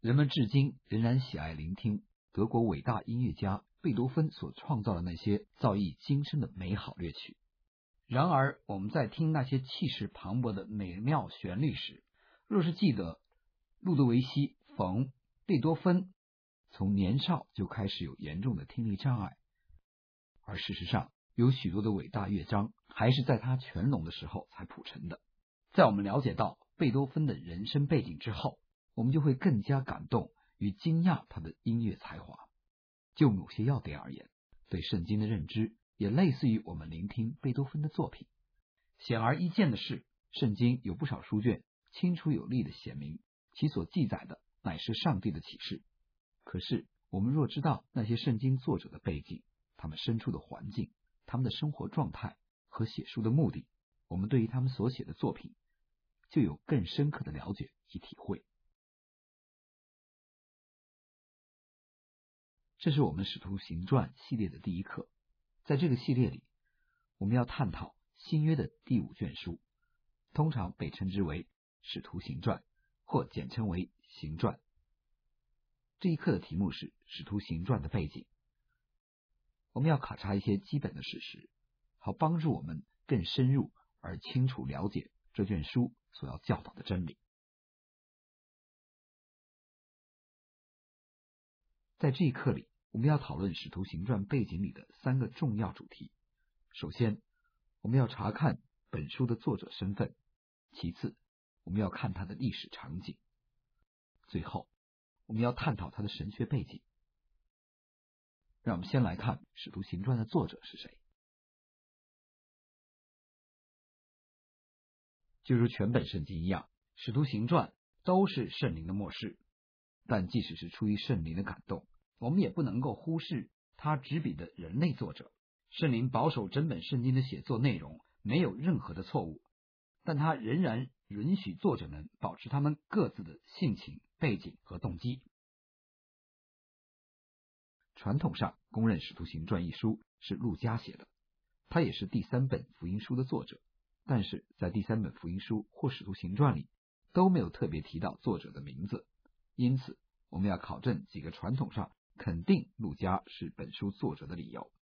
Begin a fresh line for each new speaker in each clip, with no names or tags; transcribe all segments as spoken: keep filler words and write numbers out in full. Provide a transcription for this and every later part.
人们至今仍然喜爱聆听德国伟大音乐家贝多芬所创造的那些造诣精深的美好乐曲。然而，我们在听那些气势磅礴的美妙旋律时，若是记得路德维希·冯·贝多芬从年少就开始有严重的听力障碍，而事实上有许多的伟大乐章还是在他全聋的时候才谱成的。在我们了解到贝多芬的人生背景之后，我们就会更加感动与惊讶他的音乐才华。就某些要点而言，对圣经的认知也类似于我们聆听贝多芬的作品。显而易见的是，圣经有不少书卷清楚有力的写明其所记载的乃是上帝的启示。可是我们若知道那些圣经作者的背景，他们身处的环境，他们的生活状态和写书的目的，我们对于他们所写的作品就有更深刻的了解及体会。这是我们使徒行传系列的第一课。在这个系列里，我们要探讨新约的第五卷书，通常被称之为使徒行传，或简称为行传。这一课的题目是使徒行传的背景。我们要考察一些基本的事实，好帮助我们更深入而清楚了解这卷书所要教导的真理。在这一课里，我们要讨论使徒行传背景里的三个重要主题。首先，我们要查看本书的作者身份；其次，我们要看他的历史场景；最后，我们要探讨他的神学背景。让我们先来看使徒行传的作者是谁。就如全本圣经一样，使徒行传都是圣灵的默示，但即使是出于圣灵的感动，我们也不能够忽视他执笔的人类作者。圣灵保守整本圣经的写作内容没有任何的错误，但他仍然允许作者们保持他们各自的性情、背景和动机。传统上公认使徒行传一书是路加写的，他也是第三本福音书的作者，但是在第三本福音书或使徒行传里都没有特别提到作者的名字，因此我们要考证几个传统上肯定路加是本书作者的理由。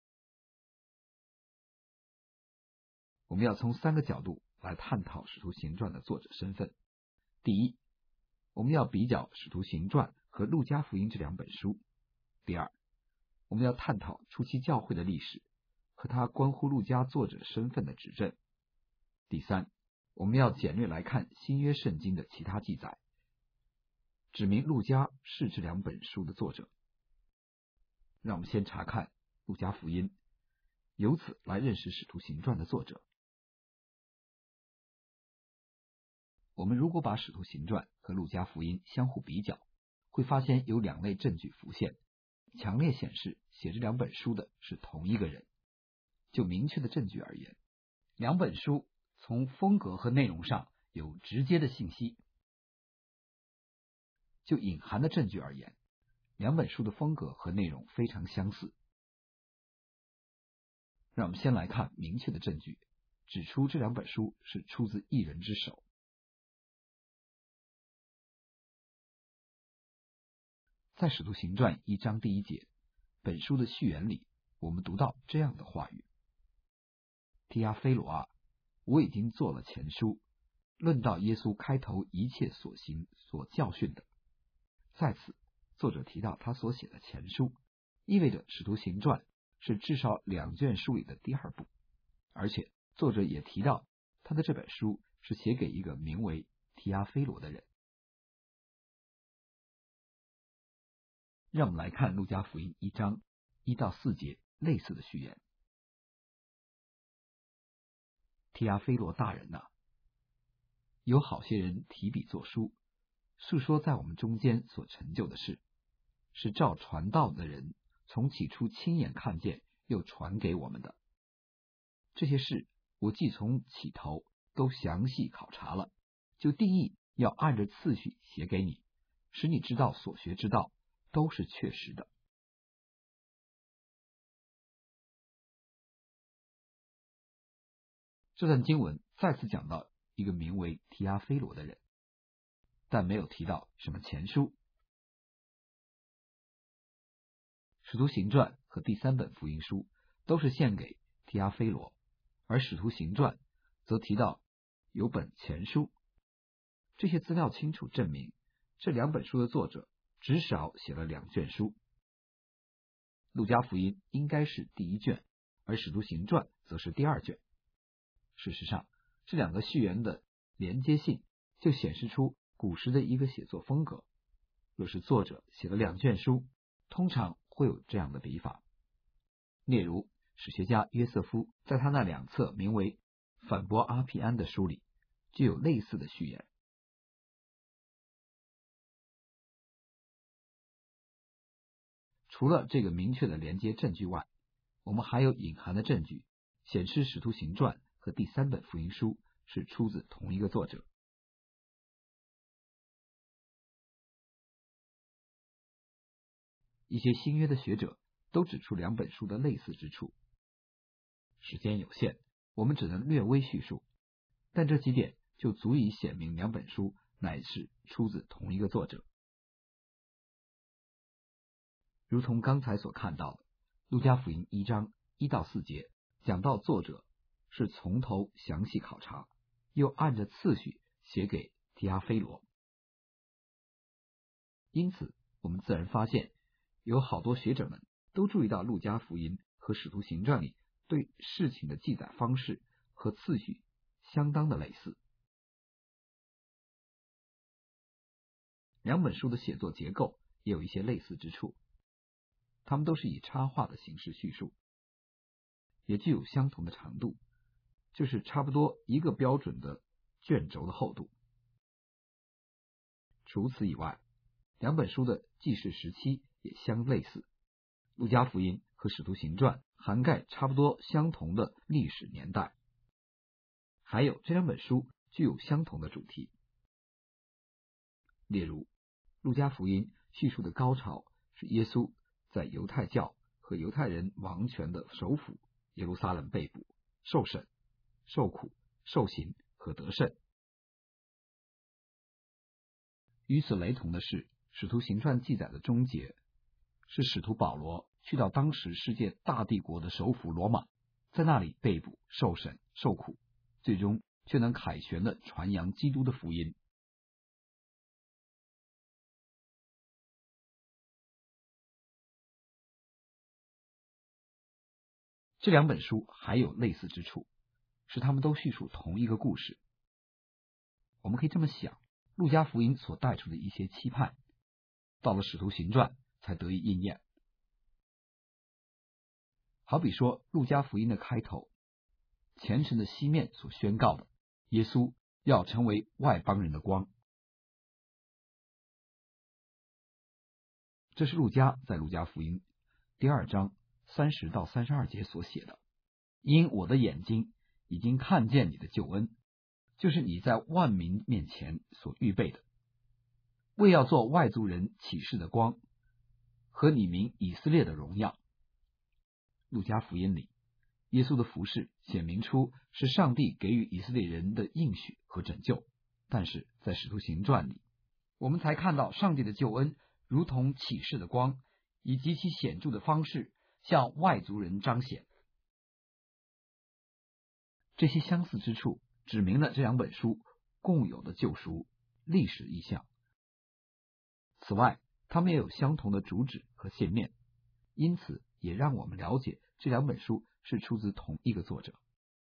我们要从三个角度来探讨使徒行传的作者身份。第一，我们要比较使徒行传和路加福音这两本书。第二，我们要探讨初期教会的历史和他关乎路加作者身份的指证。第三，我们要简略来看新约圣经的其他记载，指明路加是这两本书的作者。让我们先查看路加福音，由此来认识使徒行传的作者。我们如果把使徒行传和路加福音相互比较，会发现有两类证据浮现，强烈显示写这两本书的是同一个人。就明确的证据而言，两本书从风格和内容上有直接的信息。就隐含的证据而言，两本书的风格和内容非常相似。让我们先来看明确的证据，指出这两本书是出自一人之手。在使徒行传一章第一节，本书的序言里，我们读到这样的话语：提阿非罗啊，我已经做了前书，论到耶稣开头一切所行所教训的。在此，作者提到他所写的前书，意味着使徒行传是至少两卷书里的第二部，而且作者也提到他的这本书是写给一个名为提阿非罗的人。让我们来看路加福音一章一到四节类似的序言。提阿非罗大人啊，有好些人提笔作书，述说在我们中间所成就的事，是照传道的人从起初亲眼看见又传给我们的。这些事我既从起头都详细考察了，就定义要按着次序写给你，使你知道所学之道都是确实的。这段经文再次讲到一个名为提阿非罗的人，但没有提到什么前书， 使徒行传和第三本福音书都是献给提阿非罗，而使徒行传则提到有本前书。这些资料清楚证明，这两本书的作者至少写了两卷书。路加福音应该是第一卷，而使徒行传则是第二卷。事实上，这两个序言的连接性就显示出古时的一个写作风格。若是作者写了两卷书，通常会有这样的笔法。例如，史学家约瑟夫在他那两册名为《反驳阿皮安》的书里，就有类似的序言。除了这个明确的连接证据外，我们还有隐含的证据，显示《使徒行传》和第三本福音书是出自同一个作者。一些新约的学者都指出两本书的类似之处。时间有限，我们只能略微叙述，但这几点就足以显明两本书乃是出自同一个作者。如同刚才所看到的，路加福音一章一到四节讲到作者是从头详细考察，又按着次序写给提阿非罗。因此我们自然发现有好多学者们都注意到路加福音和使徒行传里对事情的记载方式和次序相当的类似。两本书的写作结构也有一些类似之处，它们都是以插画的形式叙述，也具有相同的长度，就是差不多一个标准的卷轴的厚度。除此以外，两本书的记事时期也相类似，路加福音和使徒行传涵盖差不多相同的历史年代，还有这两本书具有相同的主题。例如，路加福音叙述的高潮是耶稣在犹太教和犹太人王权的首府耶路撒冷被捕、受审、受苦、受刑和得胜。与此雷同的是，使徒行传记载的终结是使徒保罗去到当时世界大帝国的首府罗马，在那里被捕、受审、受苦，最终却能凯旋地传扬基督的福音。这两本书还有类似之处，是他们都叙述同一个故事。我们可以这么想，路加福音所带出的一些期盼，到了使徒行传才得以应验。好比说，路加福音的开头，虔诚的西面所宣告的，耶稣要成为外邦人的光。这是路加在路加福音第二章三十到三十二节所写的。因我的眼睛已经看见你的救恩，就是你在万民面前所预备的，为要做外族人启示的光和你民以色列的荣耀。路加福音里，耶稣的服事显明出是上帝给予以色列人的应许和拯救，但是在使徒行传里，我们才看到上帝的救恩如同启示的光，以极其显著的方式向外族人彰显。这些相似之处指明了这两本书共有的救赎历史意象。此外，它们也有相同的主旨和线面，因此也让我们了解这两本书是出自同一个作者。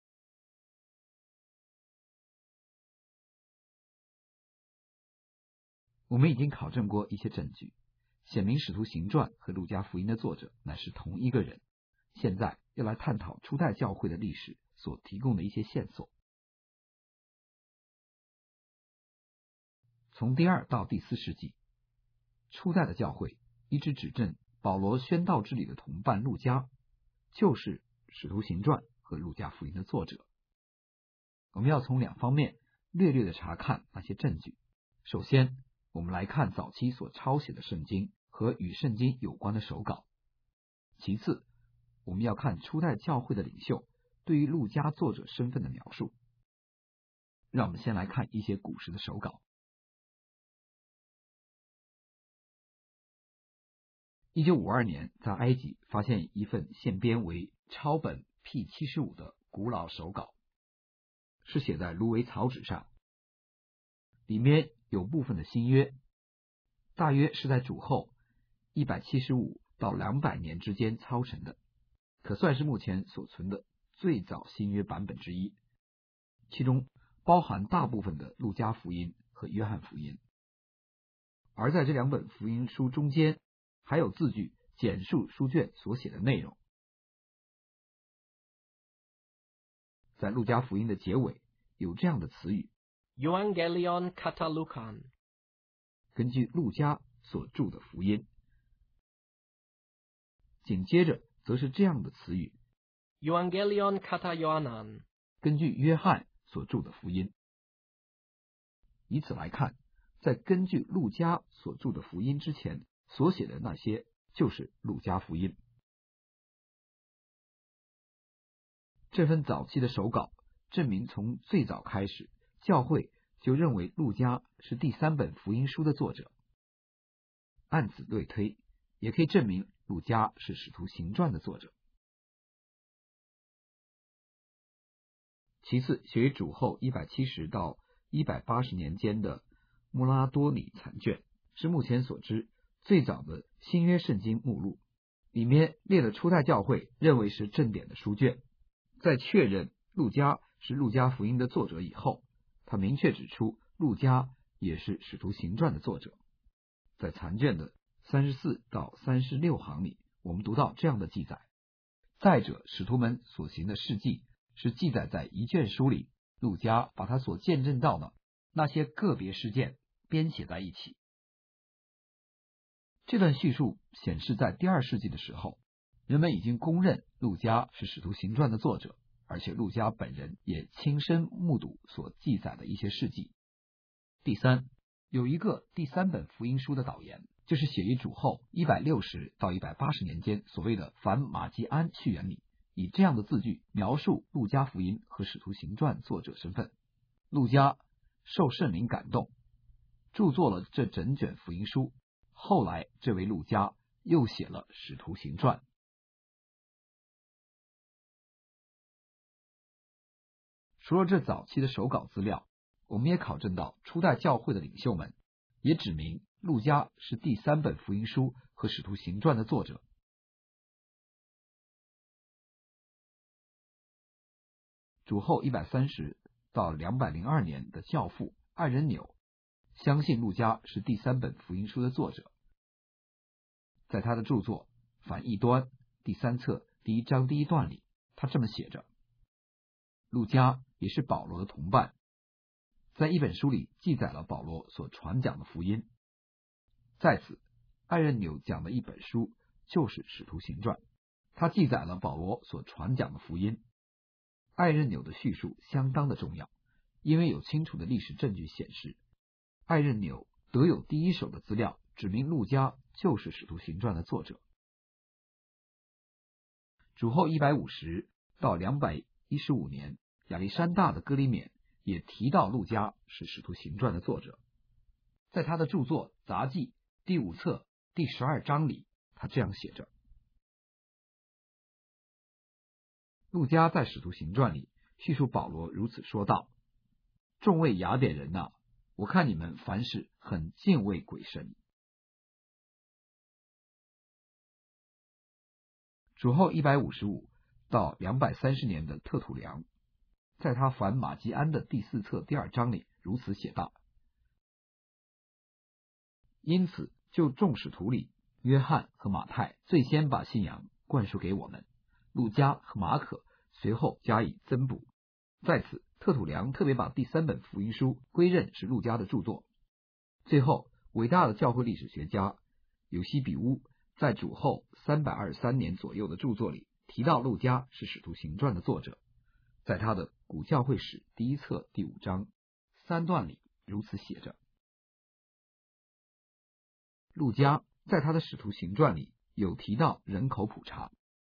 我们已经考证过一些证据，显明使徒行传和路加福音的作者乃是同一个人。现在要来探讨初代教会的历史所提供的一些线索。从第二到第四世纪，初代的教会一直指证保罗宣道之礼的同伴路加就是使徒行传和路加福音的作者。我们要从两方面略略的查看那些证据。首先，我们来看早期所抄写的圣经和与圣经有关的手稿。其次，我们要看初代教会的领袖对于路加作者身份的描述。让我们先来看一些古时的手稿。 一九五二年，在埃及发现一份现编为抄本 P 七十五 的古老手稿，是写在芦苇草纸上，里面有部分的新约，大约是在主后一百七十五到两百年之间抄成的，可算是目前所存的最早新约版本之一，其中包含大部分的路加福音和约翰福音。而在这两本福音书中间，还有字句简述书卷所写的内容。在路加福音的结尾有这样的词语
Evangelion kata Lukan，
根据路加所著的福音。紧接着则是这样的词语
Evangelion kata Yohanan，
根据约翰所著的福音。以此来看，在根据路加所著的福音之前所写的那些就是路加福音。这份早期的手稿证明从最早开始，教会就认为路加是第三本福音书的作者。按此类推，也可以证明路加是使徒行传的作者。其次，写于主后一百七十到一百八十年间的穆拉多里残卷，是目前所知最早的新约圣经目录，里面列了初代教会认为是正典的书卷。在确认路加是路加福音的作者以后，他明确指出路加也是使徒行传的作者。在残卷的三十四到三十六行里，我们读到这样的记载：再者，使徒们所行的事迹是记载在一卷书里，路加把他所见证到的那些个别事件编写在一起。这段叙述显示，在第二世纪的时候，人们已经公认路加是使徒行传的作者，而且路加本人也亲身目睹所记载的一些事迹。第三，有一个第三本福音书的导言，就是写于主后一百六十到一百八十年间所谓的反马基安序言里，以这样的字句描述路加福音和使徒行传作者身份。路加受圣灵感动，著作了这整卷福音书，后来这位路加又写了使徒行传。除了这早期的手稿资料，我们也考证到初代教会的领袖们也指明路加是第三本福音书和使徒行传的作者。主后一百三十到两百零二年的教父艾人纽相信路加是第三本福音书的作者。在他的著作《反异端》第三册第一章第一段里，他这么写着：路加也是保罗的同伴，在一本书里记载了保罗所传讲的福音。在此，艾人纽讲的一本书就是《使徒行传》，他记载了保罗所传讲的福音。艾任纽的叙述相当的重要，因为有清楚的历史证据显示，艾任纽得有第一手的资料，指明路加就是《使徒行传》的作者。主后一百五十到两百一十五年，亚历山大的哥里勉也提到路加是《使徒行传》的作者。在他的著作《杂记》第五册第十二章里，他这样写着：路加在《使徒行传》里叙述保罗如此说道：众位雅典人啊，我看你们凡事很敬畏鬼神。主后一百五十五到两百三十年的特土良，在他反马基安的第四册第二章里如此写道：因此就众使徒里，约翰和马太最先把信仰灌输给我们，路加和马可随后加以增补。在此，特土良特别把第三本福音书归认是路加的著作。最后，伟大的教会历史学家尤西比乌在主后三百二十三年左右的著作里提到路加是《使徒行传》的作者，在他的《古教会史》第一册第五章三段里如此写着：路加在他的《使徒行传》里有提到人口普查。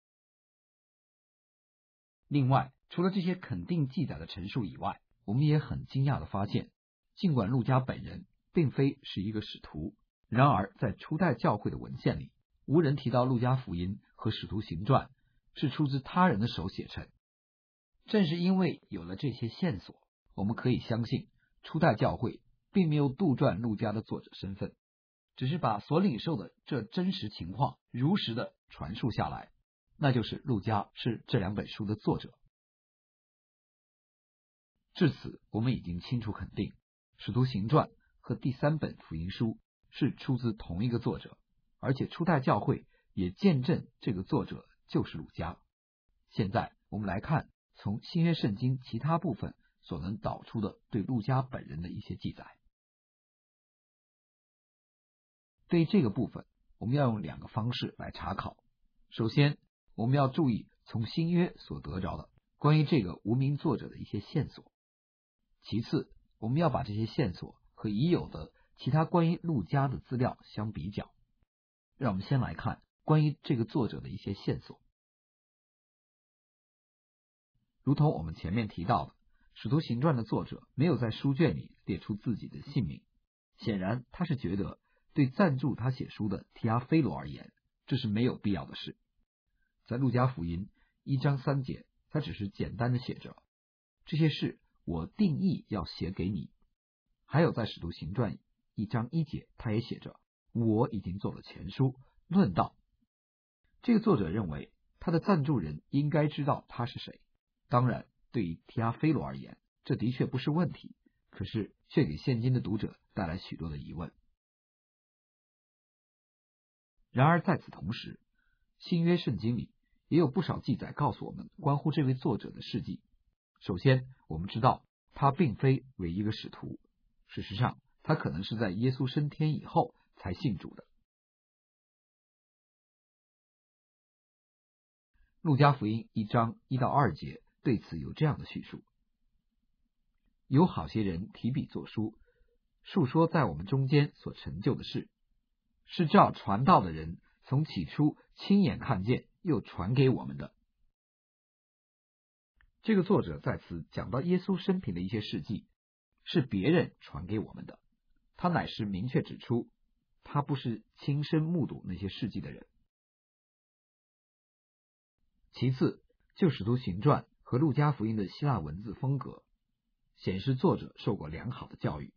另外，除了这些肯定记载的陈述以外，我们也很惊讶的发现，尽管路加本人并非是一个使徒，然而在初代教会的文献里， 无人提到路加福音和使徒行传是出自他人的手写成。正是因为有了这些线索，我们可以相信初代教会并没有杜撰路加的作者身份，只是把所领受的这真实情况如实的传述下来，那就是路加是这两本书的作者。至此，我们已经清楚肯定，使徒行传和第三本福音书是出自同一个作者，而且初代教会也见证这个作者就是路加。现在我们来看从新约圣经其他部分所能导出的对路加本人的一些记载。对于这个部分，我们要用两个方式来查考。首先，我们要注意从新约所得着的关于这个无名作者的一些线索。其次，我们要把这些线索和已有的其他关于路加的资料相比较。让我们先来看关于这个作者的一些线索。如同我们前面提到的，使徒行传的作者没有在书卷里列出自己的姓名，显然他是觉得对赞助他写书的提阿非罗而言，这是没有必要的事。在路加福音一章三节，他只是简单的写着这些事我定义要写给你。还有在使徒行传一章一节，他也写着我已经做了前书论道。这个作者认为他的赞助人应该知道他是谁。当然，对于提阿非罗而言，这的确不是问题，可是却给现今的读者带来许多的疑问。然而在此同时，新约圣经里也有不少记载告诉我们关乎这位作者的事迹。首先，我们知道他并非为一个使徒，事实上他可能是在耶稣升天以后才信主的。路加福音一章一到二节对此有这样的叙述：有好些人提笔作书，述说在我们中间所成就的事，是照传道的人从起初亲眼看见又传给我们的。这个作者在此讲到耶稣生平的一些事迹，是别人传给我们的，他乃是明确指出他不是亲身目睹那些事迹的人。其次，就使徒行传和路加福音的希腊文字风格，显示作者受过良好的教育。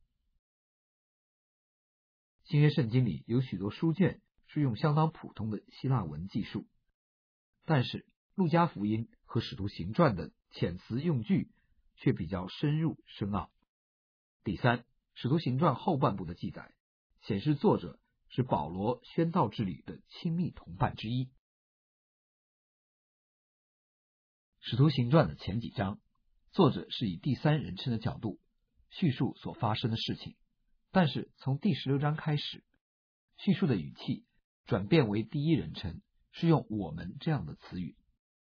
新约圣经里有许多书卷是用相当普通的希腊文记述，但是路加福音和使徒行传的遣词用句却比较深入深奥。第三，使徒行传后半部的记载显示作者是保罗宣道之旅的亲密同伴之一。使徒行传的前几章，作者是以第三人称的角度叙述所发生的事情，但是从第十六章开始，叙述的语气转变为第一人称，是用我们这样的词语。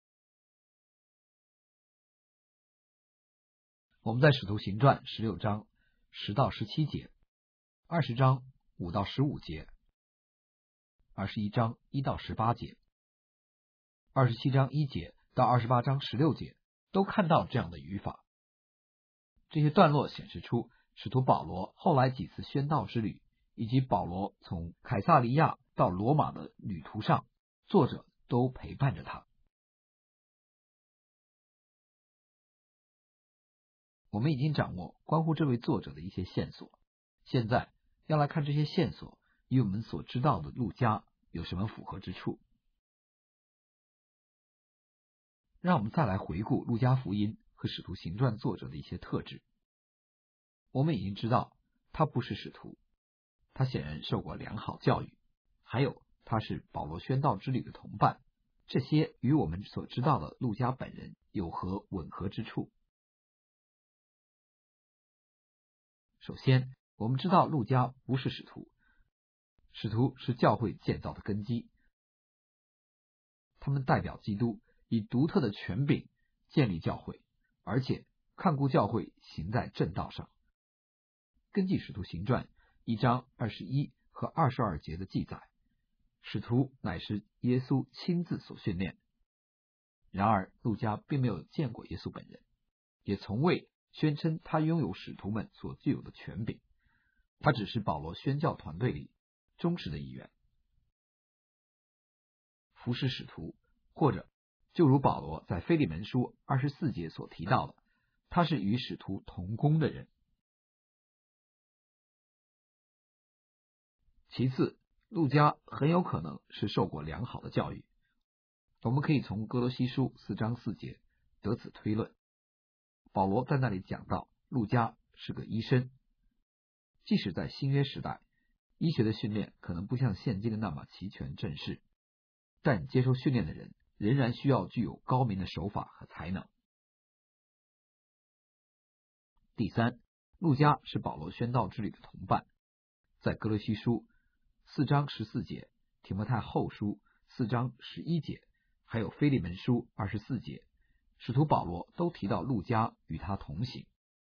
我们在使徒行传十六章十到十七节，二十章五到十五节，二十一章一到十八节，二十七章一节到二十八章十六节都看到这样的语法。这些段落显示出使徒保罗后来几次宣道之旅，以及保罗从凯撒利亚到罗马的旅途上，作者都陪伴着他。我们已经掌握关乎这位作者的一些线索，现在要来看这些线索与我们所知道的路加有什么符合之处。让我们再来回顾路加福音和使徒行传作者的一些特质。我们已经知道他不是使徒，他显然受过良好教育，还有他是保罗宣道之旅的同伴，这些与我们所知道的路加本人有何吻合之处？首先，我们知道路加不是使徒，使徒是教会建造的根基，他们代表基督，以独特的权柄建立教会，而且看顾教会行在正道上。根据使徒行传一章二十一和二十二节的记载，使徒乃是耶稣亲自所训练。然而路加并没有见过耶稣本人，也从未宣称他拥有使徒们所具有的权柄，他只是保罗宣教团队里忠实的一员。 服侍使徒，或者就如保罗在腓利门书二十四节所提到的，他是与使徒同工的人。其次，路加很有可能是受过良好的教育，我们可以从哥罗西书四章四节得此推论。保罗在那里讲到路加是个医生，即使在新约时代，医学的训练可能不像现今的那么齐全正式，但接受训练的人仍然需要具有高明的手法和才能。第三，路加是保罗宣道之旅的同伴，在哥罗西书四章十四节、提摩太后书四章十一节，还有腓利门书二十四节，使徒保罗都提到路加与他同行。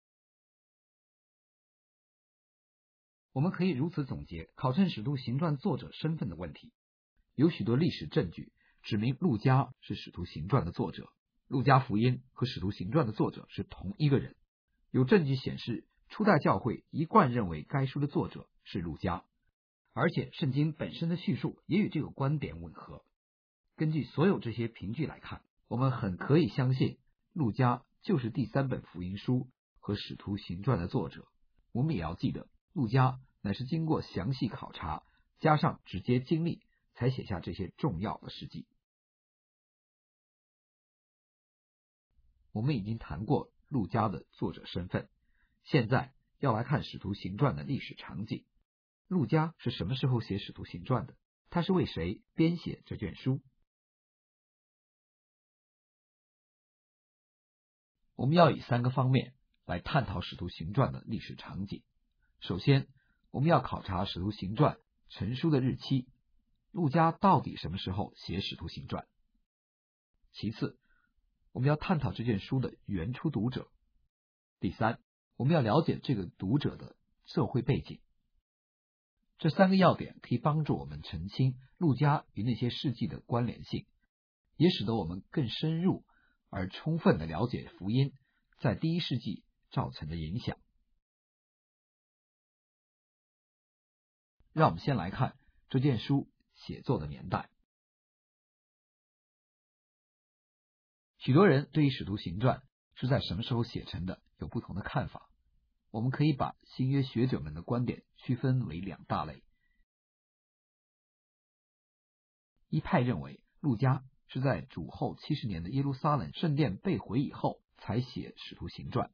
我们可以如此总结考证使徒行传作者身份的问题。有许多历史证据指明路加是使徒行传的作者，路加福音和使徒行传的作者是同一个人。有证据显示初代教会一贯认为该书的作者是路加，而且圣经本身的叙述也与这个观点吻合。根据所有这些凭据来看，我们很可以相信路加就是第三本福音书和使徒行传的作者。我们也要记得，路加乃是经过详细考察加上直接经历才写下这些重要的事迹。我们已经谈过路加的作者身份，现在要来看使徒行传的历史场景。路加是什么时候写使徒行传的？他是为谁编写这卷书？我们要以三个方面来探讨使徒行传的历史场景。首先，我们要考察使徒行传成书的日期，路加到底什么时候写使徒行传？其次，我们要探讨这卷书的原初读者。第三，我们要了解这个读者的社会背景。这三个要点可以帮助我们澄清路加与那些事迹的关联性，也使得我们更深入而充分地了解福音在第一世纪造成的影响。让我们先来看这件书写作的年代。许多人对于使徒行传是在什么时候写成的有不同的看法。我们可以把新约学者们的观点区分为两大类。一派认为路加是在主后七十年的耶路撒冷圣殿被毁以后才写使徒行传，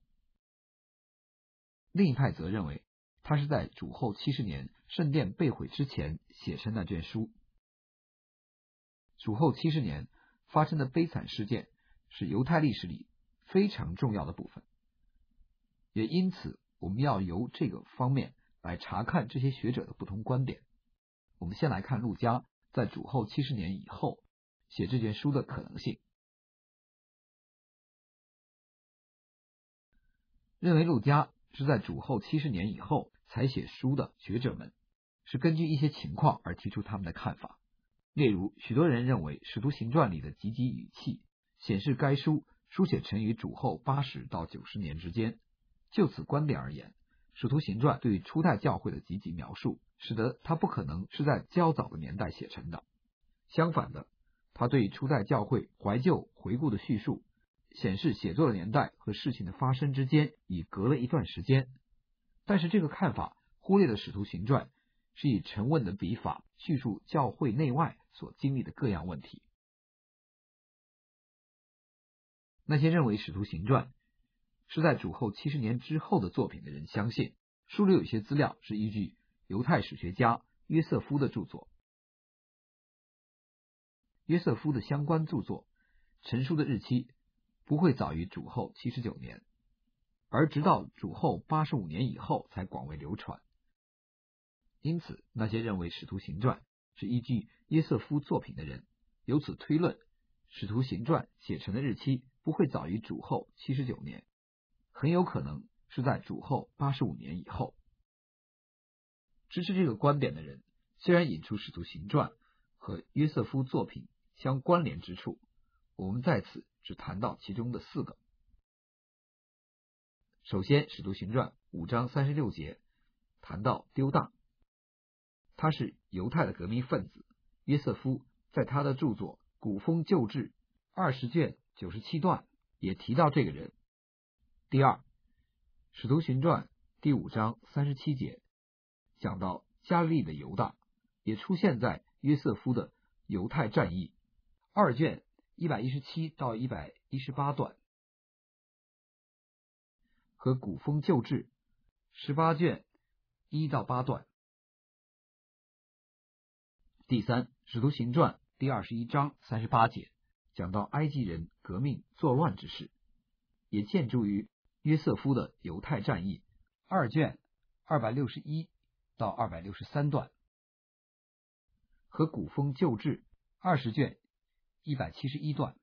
另一派则认为他是在主后七十年圣殿被毁之前写成那卷书。主后七十年发生的悲惨事件是犹太历史里非常重要的部分，也因此我们要由这个方面来查看这些学者的不同观点。我们先来看路加在主后七十年以后写这卷书的可能性。认为路加是在主后七十年以后才写书的学者们，是根据一些情况而提出他们的看法。例如，许多人认为使徒行传里的积极语气显示该书书写成于主后八十到九十年之间。就此观点而言，使徒行传对于初代教会的积极描述，使得它不可能是在较早的年代写成的。相反的，它对于初代教会怀旧回顾的叙述，显示写作的年代和事情的发生之间已隔了一段时间。但是这个看法忽略了使徒行传是以沉稳的笔法叙述教会内外所经历的各样问题。那些认为使徒行传是在主后七十年之后的作品的人相信，书里有些资料是依据犹太史学家约瑟夫的著作。约瑟夫的相关著作成书的日期不会早于主后七十九年，而直到主后八十五年以后才广为流传。因此，那些认为使徒行传是依据约瑟夫作品的人，由此推论使徒行传写成的日期不会早于主后七十九年，很有可能是在主后八十五年以后。支持这个观点的人虽然引出使徒行传和约瑟夫作品相关联之处，我们在此只谈到其中的四个。首先，使徒行传五章三十六节谈到丢大，他是犹太的革命分子，约瑟夫在他的著作《古风旧志》二十卷九十七段也提到这个人。第二，《使徒行传》第五章三十七节讲到加利利的犹大，也出现在约瑟夫的犹太战役二卷一百一十七到一百一十八段，和《古风旧志》十八卷一到八段。第三，《使徒行传》第二十一章三十八节讲到埃及人革命作乱之事，也见诸于约瑟夫的犹太战役二卷二百六十一到二百六十三段，和《古风旧志》二十卷一百七十一段。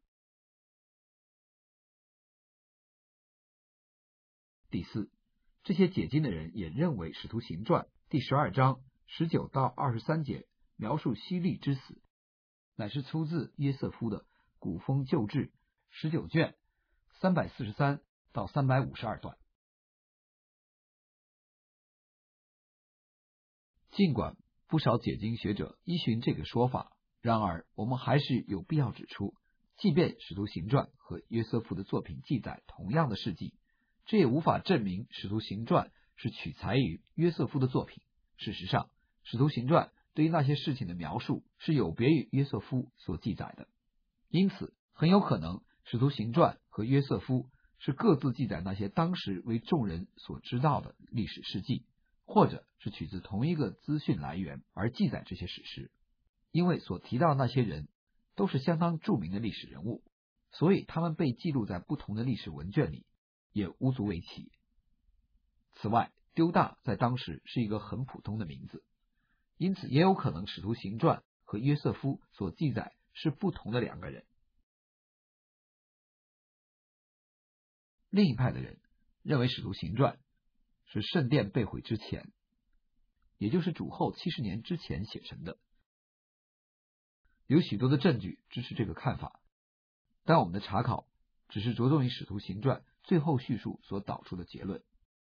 第四，这些解经的人也认为《使徒行传》第十二章十九到二十三节描述希律之死，乃是出自约瑟夫的《古风旧志》十九卷三百四十三到三百五十二段。尽管不少解经学者依循这个说法，然而我们还是有必要指出，即便《使徒行传》和约瑟夫的作品记载同样的事迹，这也无法证明《使徒行传》是取材于约瑟夫的作品。事实上，《使徒行传》对于那些事情的描述是有别于约瑟夫所记载的，因此很有可能《使徒行传》和约瑟夫是各自记载那些当时为众人所知道的历史事迹，或者是取自同一个资讯来源而记载这些史实。因为所提到的那些人都是相当著名的历史人物，所以他们被记录在不同的历史文卷里也无足为奇。此外，丢大在当时是一个很普通的名字，因此也有可能《使徒行传》和约瑟夫所记载是不同的两个人。另一派的人认为《使徒行传》是圣殿被毁之前，也就是主后七十年之前写成的。有许多的证据支持这个看法，但我们的查考只是着重于《使徒行传》最后叙述所导出的结论。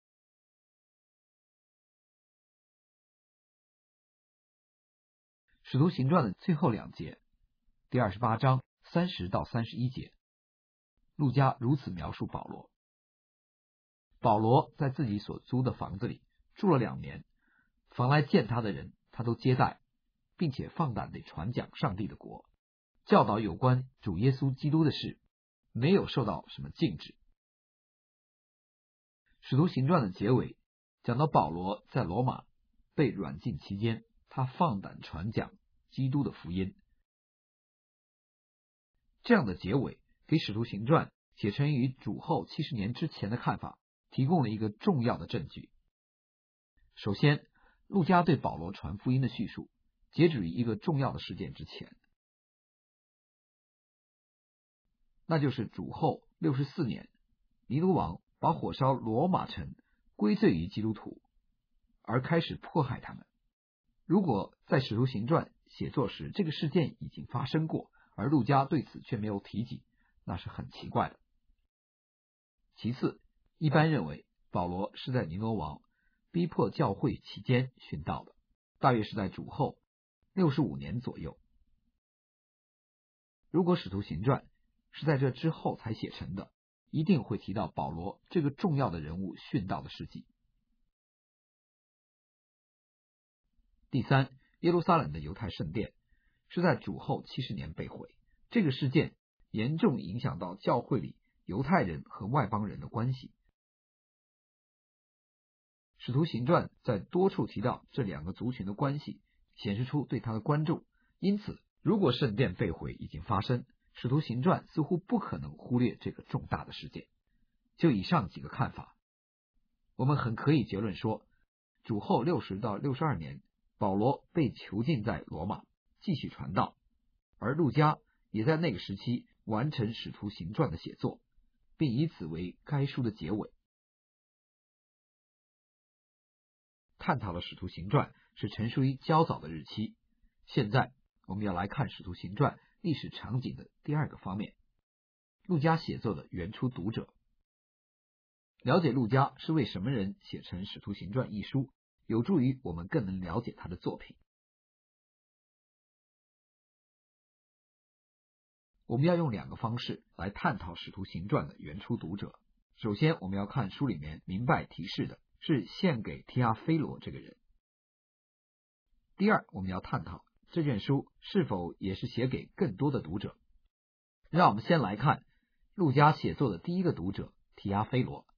使徒行传的最后两节，第二十八章三十到三十一节，路加如此描述保罗：保罗在自己所租的房子里住了两年，凡来见他的人，他都接待，并且放胆地传讲上帝的国，教导有关主耶稣基督的事，没有受到什么禁止。使徒行传的结尾讲到保罗在罗马被软禁期间，他放胆传讲基督的福音。这样的结尾给使徒行传写成于主后七十年之前的看法提供了一个重要的证据。首先，路加对保罗传福音的叙述截止于一个重要的事件之前，那就是主后六十四年，尼罗王把火烧罗马城归罪于基督徒，而开始迫害他们。如果在使徒行传写作时这个事件已经发生过，而路加对此却没有提及，那是很奇怪的。其次，一般认为保罗是在尼罗王逼迫教会期间殉道的，大约是在主后六十五年左右。如果使徒行传是在这之后才写成的，一定会提到保罗这个重要的人物殉道的事迹。第三，耶路撒冷的犹太圣殿是在主后七十年被毁，这个事件严重影响到教会里犹太人和外邦人的关系。使徒行传在多处提到这两个族群的关系，显示出对他的关注。因此，如果圣殿被毁已经发生，使徒行传似乎不可能忽略这个重大的事件。就以上几个看法，我们很可以结论说，主后六十到六十二年，保罗被囚禁在罗马，继续传道，而路加也在那个时期完成使徒行传的写作，并以此为该书的结尾。探讨了使徒行传是成书于较早的日期。现在我们要来看使徒行传历史场景的第二个方面，路加写作的原初读者。了解路加是为什么人写成使徒行传一书，有助于我们更能了解他的作品。 我们要用两个方式来探讨《使徒行传》的原初读者。首先，我们要看书里面明白提示的是献给提阿非罗这个人。第二，我们要探讨这卷书是否也是写给更多的读者。让我们先来看路加写作的第一个读者提阿非罗。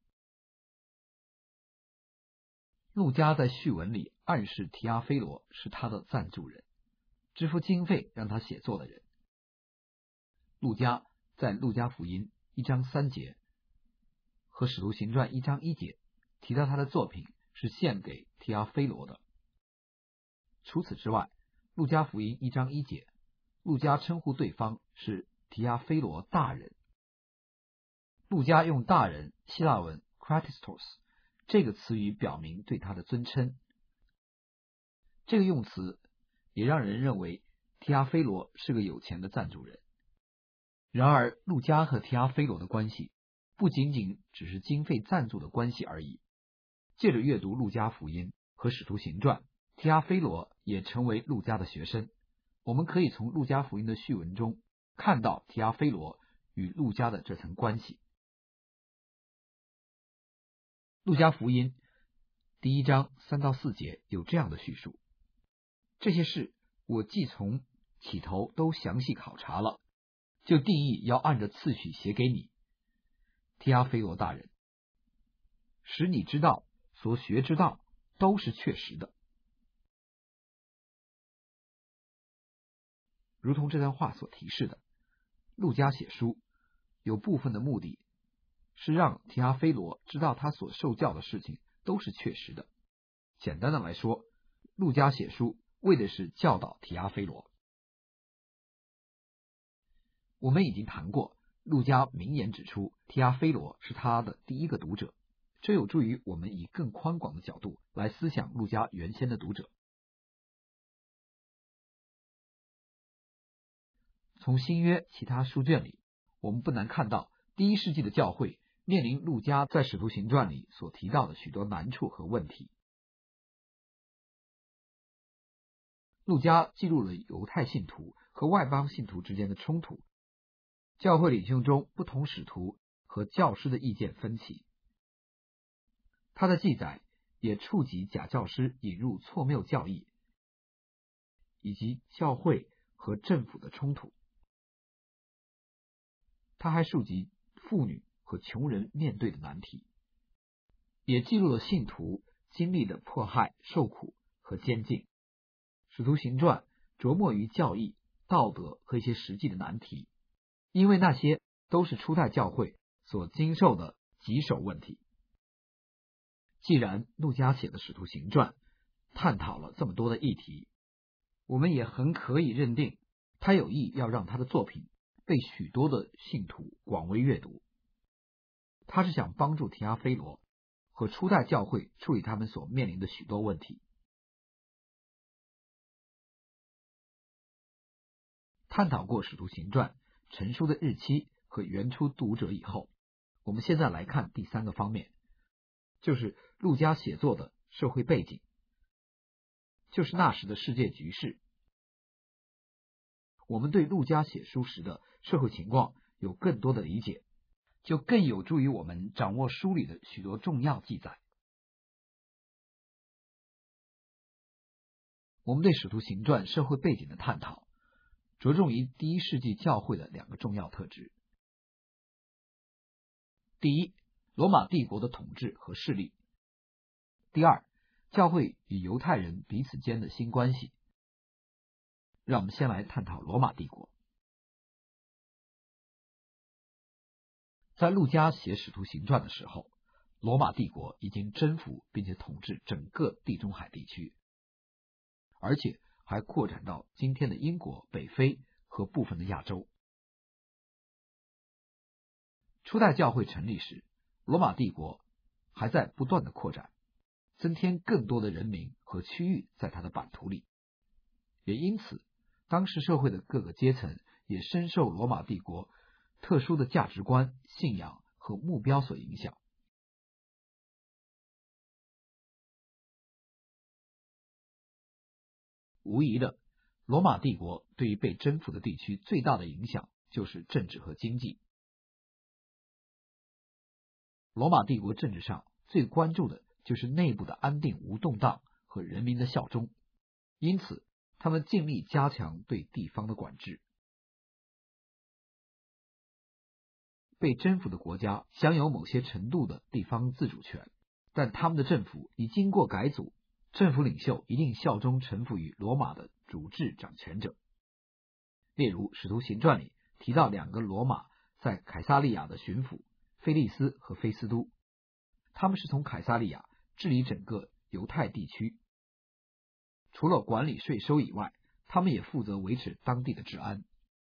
路加在序文里暗示提阿非罗是他的赞助人，支付经费让他写作的人。路加在路加福音一章三节和使徒行传一章一节提到他的作品是献给提阿非罗的。除此之外，路加福音一章一节，路加称呼对方是提阿非罗大人。路加用大人希腊文 kratistos 这个词语表明对他的尊称。这个用词也让人认为提阿非罗是个有钱的赞助人。然而，路加和提阿非罗的关系不仅仅只是经费赞助的关系而已。借着阅读路加福音和使徒行传，提阿非罗也成为路加的学生。我们可以从路加福音的序文中看到提阿非罗与路加的这层关系。路加福音第一章三到四节有这样的叙述：这些事我既从起头都详细考察了，就定义要按着次序写给你，提阿非罗大人，使你知道所学之道都是确实的。如同这段话所提示的，路加写书有部分的目的是让提阿非罗知道他所受教的事情都是确实的。简单的来说，路加写书为的是教导提阿非罗。我们已经谈过，路加明言指出提阿非罗是他的第一个读者，这有助于我们以更宽广的角度来思想路加原先的读者。从新约其他书卷里，我们不难看到第一世纪的教会面临路加在使徒行传里所提到的许多难处和问题。路加记录了犹太信徒和外邦信徒之间的冲突，教会领袖中不同使徒和教师的意见分歧。他的记载也触及假教师引入错谬教义，以及教会和政府的冲突。他还述及妇女和穷人面对的难题，也记录了信徒经历的迫害、受苦和监禁。使徒行传着墨于教义、道德和一些实际的难题，因为那些都是初代教会所经受的棘手问题。既然路加写的使徒行传探讨了这么多的议题，我们也很可以认定他有意要让他的作品被许多的信徒广为阅读。他是想帮助提阿非罗和初代教会处理他们所面临的许多问题。探讨过使徒行传成书的日期和原初读者以后，我们现在来看第三个方面，就是路加写作的社会背景，就是那时的世界局势。我们对路加写书时的社会情况有更多的理解，就更有助于我们掌握书里的许多重要记载。我们对使徒行传社会背景的探讨着重于第一世纪教会的两个重要特质。第一，罗马帝国的统治和势力；第二，教会与犹太人彼此间的新关系。让我们先来探讨罗马帝国。在路加写使徒行传的时候，罗马帝国已经征服并且统治整个地中海地区，而且还扩展到今天的英国、北非和部分的亚洲。初代教会成立时，罗马帝国还在不断的扩展，增添更多的人民和区域在它的版图里。也因此，当时社会的各个阶层也深受罗马帝国特殊的价值观、信仰和目标所影响。无疑的，罗马帝国对于被征服的地区最大的影响就是政治和经济。罗马帝国政治上最关注的就是内部的安定无动荡和人民的效忠，因此他们尽力加强对地方的管制。被征服的国家享有某些程度的地方自主权，但他们的政府已经过改组，政府领袖一定效忠臣服于罗马的主治掌权者。例如《使徒行传》里提到两个罗马在凯撒利亚的巡抚菲利斯和菲斯都，他们是从凯撒利亚治理整个犹太地区，除了管理税收以外，他们也负责维持当地的治安。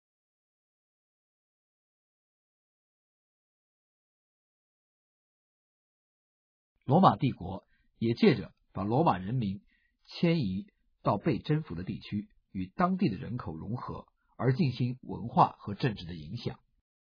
罗马帝国也借着把罗马人民迁移到被征服的地区，与当地的人口融合，而进行文化和政治的影响。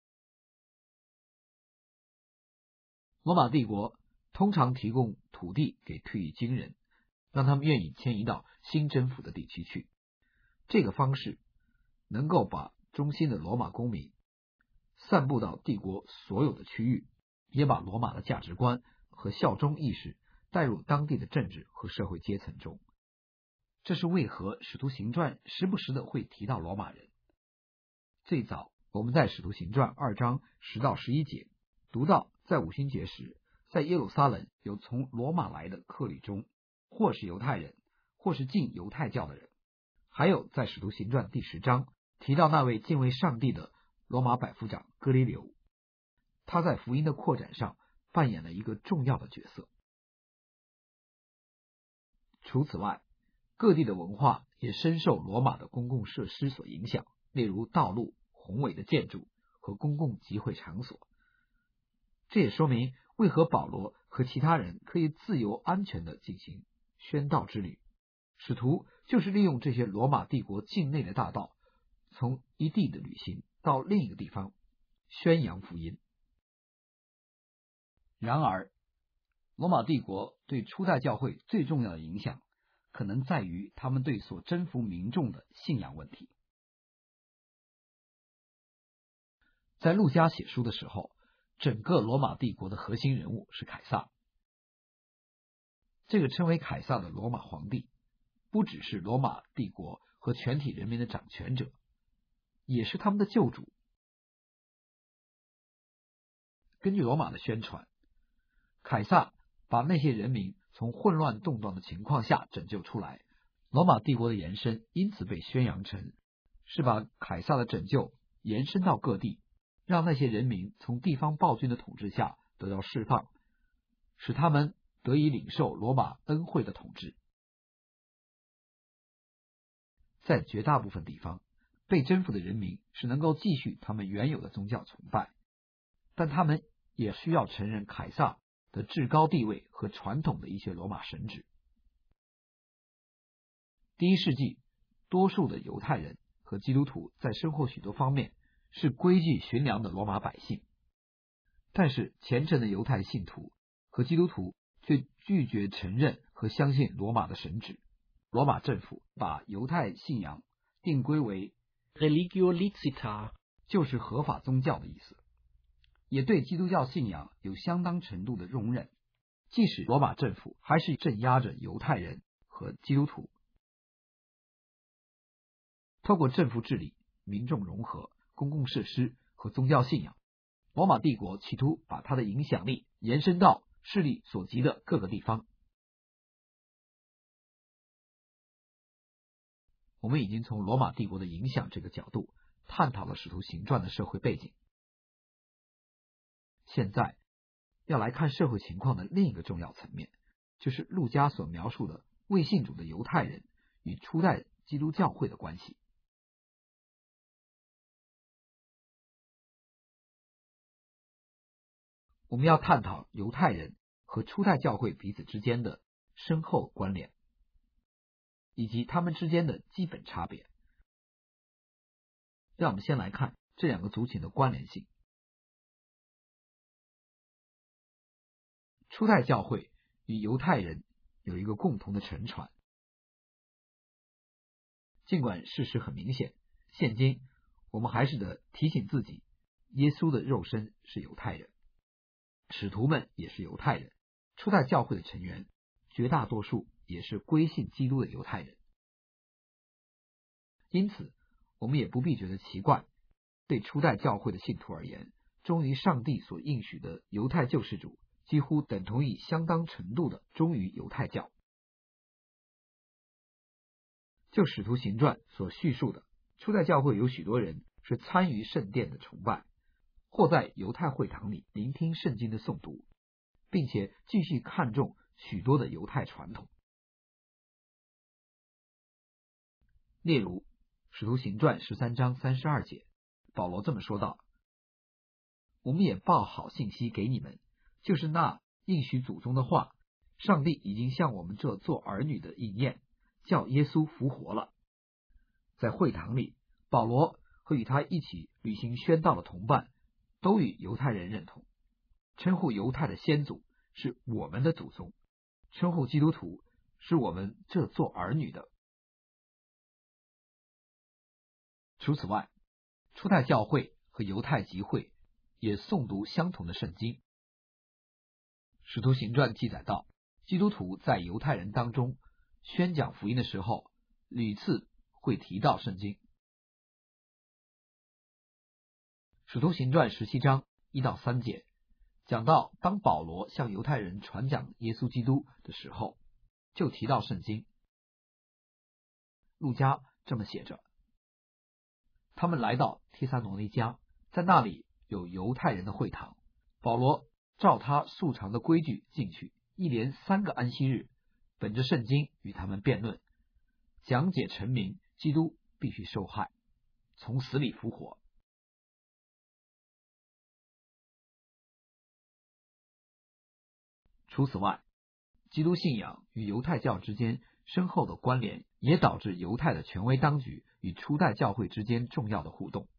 罗马帝国通常提供土地给退役军人，让他们愿意迁移到新征服的地区去。这个方式能够把忠心的罗马公民散布到帝国所有的区域，也把罗马的价值观和效忠意识带入当地的政治和社会阶层中。这是为何《使徒行传》时不时的会提到罗马人。最早我们在《使徒行传》二章十到十一节读到，在五旬节时，在耶路撒冷有从罗马来的客旅中，或是犹太人，或是信犹太教的人。还有在《使徒行传》第十章提到那位敬畏上帝的罗马百夫长哥尼流，他在福音的扩展上扮演了一个重要的角色。除此外，各地的文化也深受罗马的公共设施所影响，例如道路、宏伟的建筑和公共集会场所。这也说明为何保罗和其他人可以自由安全地进行宣道之旅。使徒就是利用这些罗马帝国境内的大道，从一地的旅行到另一个地方，宣扬福音。然而，罗马帝国对初代教会最重要的影响，可能在于他们对所征服民众的信仰问题。在路加写书的时候，整个罗马帝国的核心人物是凯撒。这个称为凯撒的罗马皇帝，不只是罗马帝国和全体人民的掌权者，也是他们的救主。根据罗马的宣传，凯撒把那些人民从混乱动荡的情况下拯救出来。罗马帝国的延伸因此被宣扬成是把凯撒的拯救延伸到各地，让那些人民从地方暴君的统治下得到释放，使他们得以领受罗马恩惠的统治。在绝大部分地方，被征服的人民是能够继续他们原有的宗教崇拜，但他们也需要承认凯撒的至高地位和传统的一些罗马神旨。第一世纪，多数的犹太人和基督徒在生活许多方面是规矩驯良的罗马百姓，但是虔诚的犹太信徒和基督徒却拒绝承认和相信罗马的神旨。罗马政府把犹太信仰定规为
religio licita，
就是合法宗教的意思，也对基督教信仰有相当程度的容忍，即使罗马政府还是镇压着犹太人和基督徒。透过政府治理、民众融合、公共设施和宗教信仰，罗马帝国企图把它的影响力延伸到势力所及的各个地方。我们已经从罗马帝国的影响这个角度探讨了使徒行传的社会背景。现在要来看社会情况的另一个重要层面，就是路加所描述的未信主的犹太人与初代基督教会的关系。我们要探讨犹太人和初代教会彼此之间的深厚关联，以及他们之间的基本差别。让我们先来看这两个族群的关联性。初代教会与犹太人有一个共同的沉传，尽管事实很明显，现今我们还是得提醒自己，耶稣的肉身是犹太人，使徒们也是犹太人，初代教会的成员绝大多数也是归信基督的犹太人。因此我们也不必觉得奇怪，对初代教会的信徒而言，忠于上帝所应许的犹太救世主几乎等同于相当程度的忠于犹太教。就使徒行传所叙述的，初代教会有许多人是参与圣殿的崇拜，或在犹太会堂里聆听圣经的诵读，并且继续看重许多的犹太传统。例如使徒行传十三章三十二节，保罗这么说道：我们也报好信息给你们，就是那应许祖宗的话，上帝已经向我们这做儿女的应验，叫耶稣复活了。在会堂里，保罗和与他一起履行宣道的同伴都与犹太人认同，称呼犹太的先祖是我们的祖宗，称呼基督徒是我们这做儿女的。除此外，初代教会和犹太集会也诵读相同的圣经。使徒行传记载道，基督徒在犹太人当中宣讲福音的时候，屡次会提到圣经。使徒行传十七章一到三节讲到，当保罗向犹太人传讲耶稣基督的时候，就提到圣经。路加这么写着：他们来到帖撒罗尼迦，在那里有犹太人的会堂，保罗照他素常的规矩进去，一连三个安息日，本着圣经与他们辩论，讲解陈明基督必须受害，从死里复活。除此外，基督信仰与犹太教之间深厚的关联，也导致犹太的权威当局与初代教会之间重要的互动。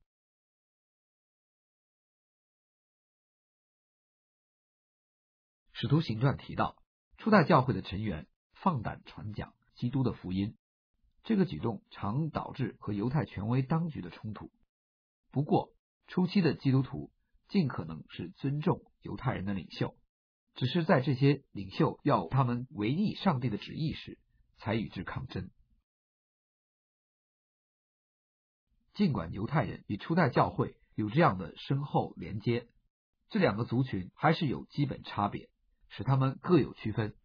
使徒行传提到，初代教会的成员放胆传讲基督的福音，这个举动常导致和犹太权威当局的冲突。不过初期的基督徒尽可能是尊重犹太人的领袖，只是在这些领袖要他们违逆上帝的旨意时，才与之抗争。尽管犹太人与初代教会有这样的深厚连接，这两个族群还是有基本差别，使他们各有区分。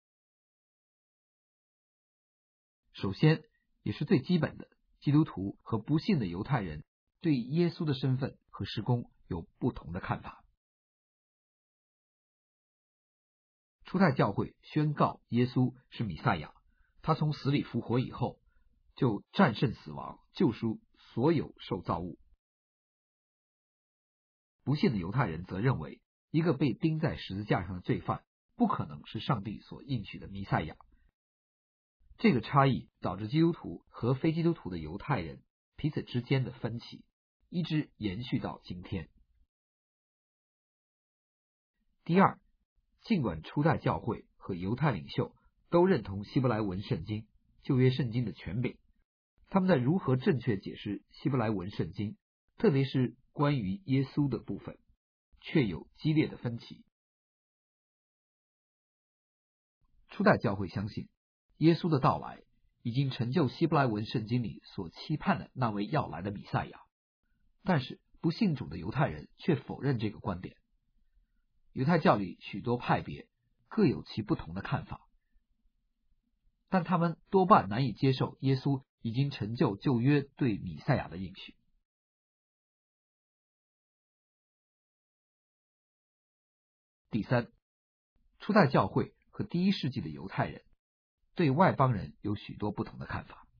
首先，也是最基本的，基督徒和不信的犹太人对耶稣的身份和事工有不同的看法。初代教会宣告耶稣是弥赛亚，他从死里复活以后，就战胜死亡，救赎所有受造物。不信的犹太人则认为，一个被钉在十字架上的罪犯不可能是上帝所应许的弥赛亚。这个差异导致基督徒和非基督徒的犹太人彼此之间的分歧，一直延续到今天。第二，尽管初代教会和犹太领袖都认同希伯来文圣经、旧约圣经的权柄，他们在如何正确解释希伯来文圣经，特别是关于耶稣的部分，却有激烈的分歧。初代教会相信耶稣的到来已经成就希伯来文圣经里所期盼的那位要来的弥赛亚，但是不信主的犹太人却否认这个观点。犹太教里许多派别各有其不同的看法，但他们多半难以接受耶稣已经成就旧约对弥赛亚的应许。第三，初代教会和第一世纪的犹太人对外邦人有许多不同的看法。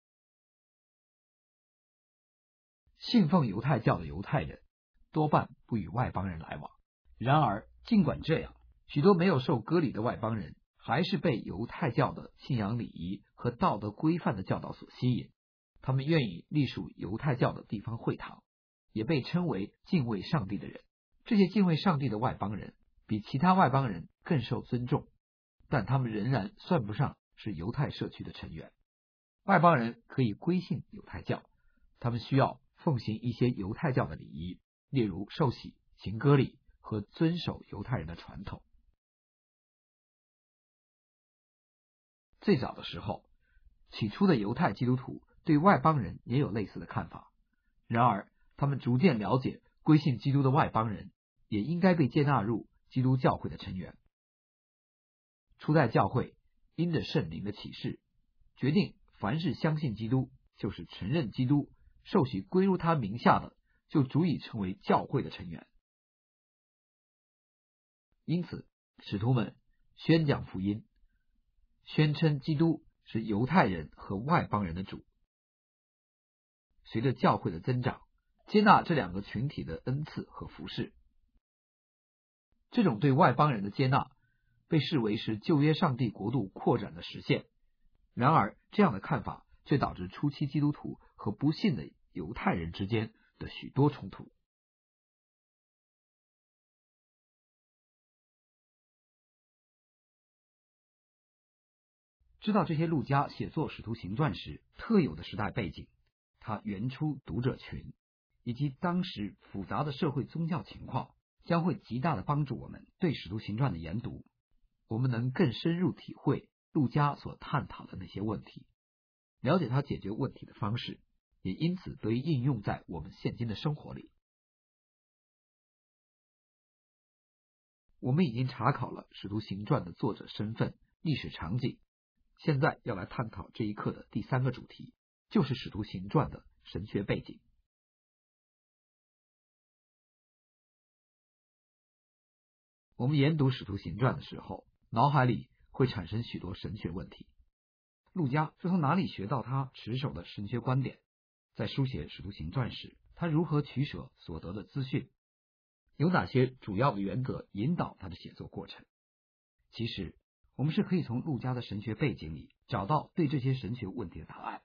信奉犹太教的犹太人多半不与外邦人来往，然而尽管这样，许多没有受割礼的外邦人还是被犹太教的信仰礼仪和道德规范的教导所吸引，他们愿意隶属犹太教的地方会堂，也被称为敬畏上帝的人。这些敬畏上帝的外邦人比其他外邦人更受尊重，但他们仍然算不上是犹太社区的成员。外邦人可以归信犹太教，他们需要奉行一些犹太教的礼仪，例如受洗、行割礼和遵守犹太人的传统。最早的时候，起初的犹太基督徒对外邦人也有类似的看法，然而他们逐渐了解，归信基督的外邦人也应该被接纳入基督教会的成员。初代教会因着圣灵的启示，决定凡是相信基督，就是承认基督，受洗归入他名下的，就足以成为教会的成员。因此，使徒们宣讲福音，宣称基督是犹太人和外邦人的主。随着教会的增长，接纳这两个群体的恩赐和服事。这种对外邦人的接纳被视为是旧约上帝国度扩展的实现。然而，这样的看法却导致初期基督徒和不信的犹太人之间的许多冲突。知道这些路加写作《使徒行传》时特有的时代背景，他原初读者群，以及当时复杂的社会宗教情况，将会极大的帮助我们对《使徒行传》的研读，我们能更深入体会路加所探讨的那些问题，了解他解决问题的方式，也因此得以应用在我们现今的生活里。我们已经查考了《使徒行传》的作者身份、历史场景，现在要来探讨这一课的第三个主题，就是《使徒行传》的神学背景。我们研读《使徒行传》的时候，脑海里会产生许多神学问题。路加是从哪里学到他持守的神学观点？在书写《使徒行传》时，他如何取舍所得的资讯？有哪些主要的原则引导他的写作过程？其实，我们是可以从路加的神学背景里找到对这些神学问题的答案。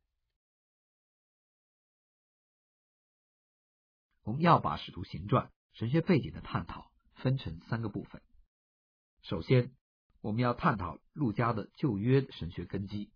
我们要把《使徒行传》神学背景的探讨分成三个部分。首先，我们要探讨路加的旧约神学根基。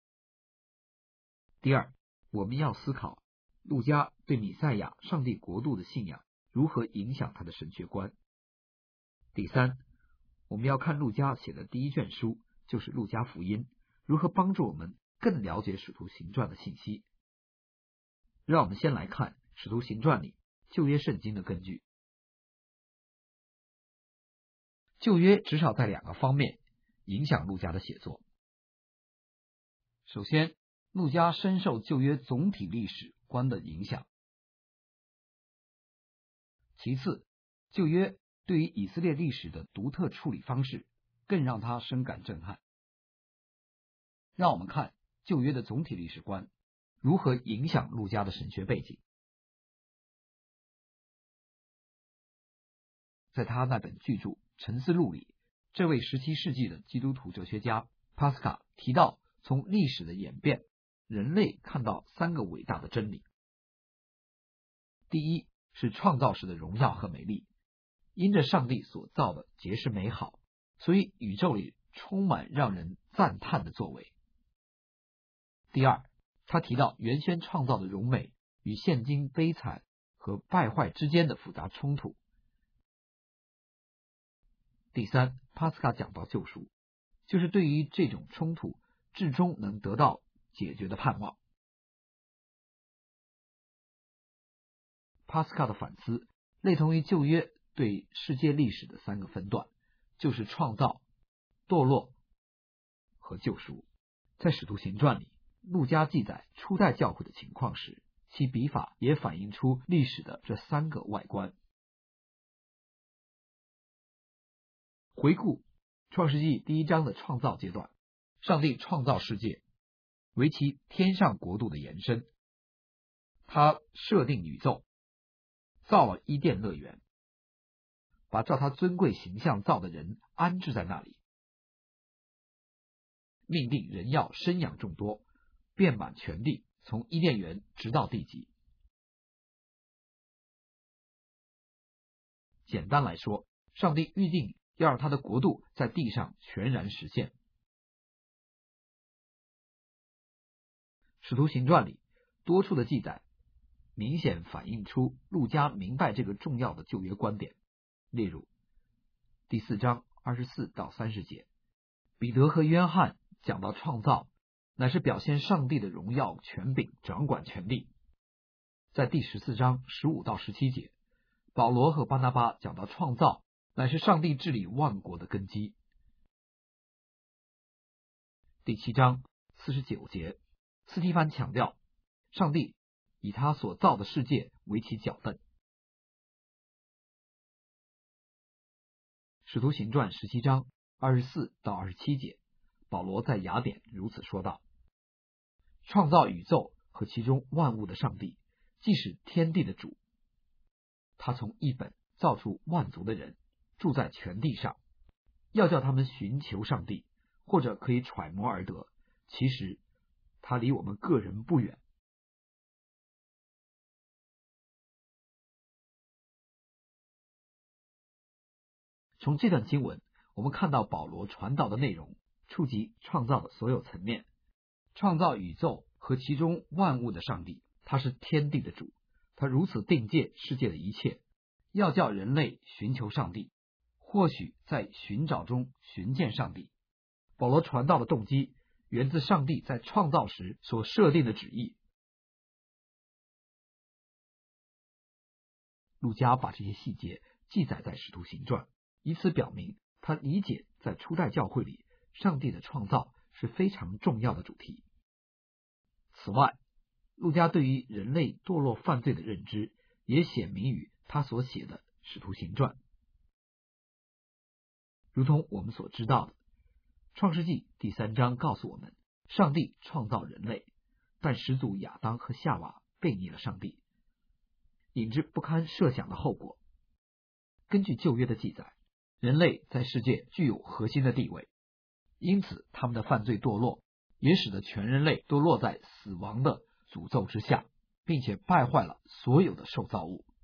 第二，我们要思考路加对弥赛亚、上帝国度的信仰如何影响他的神学观。第三，我们要看路加写的第一卷书，就是路加福音，如何帮助我们更了解使徒行传的信息。让我们先来看使徒行传里旧约圣经的根据。旧约至少在两个方面影响路加的写作。首先，路加深受旧约总体历史观的影响。其次，旧约对于以色列历史的独特处理方式更让他深感震撼。让我们看旧约的总体历史观如何影响路加的神学背景。在他那本巨著《沉思录》里，这位十七世纪的基督徒哲学家帕斯卡提到，从历史的演变，人类看到三个伟大的真理。第一是创造时的荣耀和美丽，因着上帝所造的皆是美好，所以宇宙里充满让人赞叹的作为。第二，他提到原先创造的荣美与现今悲惨和败坏之间的复杂冲突。第三，帕斯卡讲到救赎，就是对于这种冲突至终能得到解决的盼望。帕斯卡的反思类同于旧约对世界历史的三个分段，就是创造、堕落和救赎。在使徒行传里，路加记载初代教会的情况时，其笔法也反映出历史的这三个外观。回顾创世纪第一章的创造阶段，上帝创造世界为其天上国度的延伸，他设定宇宙，造了伊甸乐园，把照他尊贵形象造的人安置在那里，命定人要生养众多，遍满全地，从伊甸园直到地极。简单来说，上帝预定要让他的国度在地上全然实现。使徒行传里多处的记载明显反映出路加明白这个重要的旧约观点。例如第四章二十四到三十节，彼得和约翰讲到创造乃是表现上帝的荣耀、权柄、掌管权力。在第十四章十五到十七节，保罗和巴拿巴讲到创造乃是上帝治理万国的根基。第七章四十九节，斯提凡强调上帝以他所造的世界为其脚凳。使徒行传十七章二十四到二十七节，保罗在雅典如此说道：创造宇宙和其中万物的上帝，既是天地的主，他从一本造出万族的人，住在全地上，要叫他们寻求上帝，或者可以揣摩而得，其实他离我们个人不远。从这段经文，我们看到保罗传导的内容触及创造的所有层面。创造宇宙和其中万物的上帝，他是天地的主，他如此定界世界的一切，要叫人类寻求上帝，或许在寻找中寻见上帝。保罗传道的动机源自上帝在创造时所设定的旨意。路加把这些细节记载在使徒行传，以此表明他理解在初代教会里上帝的创造是非常重要的主题。此外，路加对于人类堕落犯罪的认知也显明于他所写的使徒行传。如同我们所知道的，创世纪第三章告诉我们，上帝创造人类，但始祖亚当和夏娃背逆了上帝，引致不堪设想的后果。根据旧约的记载，人类在世界具有核心的地位，因此他们的犯罪堕落也使得全人类都落在死亡的诅咒之下，并且败坏了所有的受造物。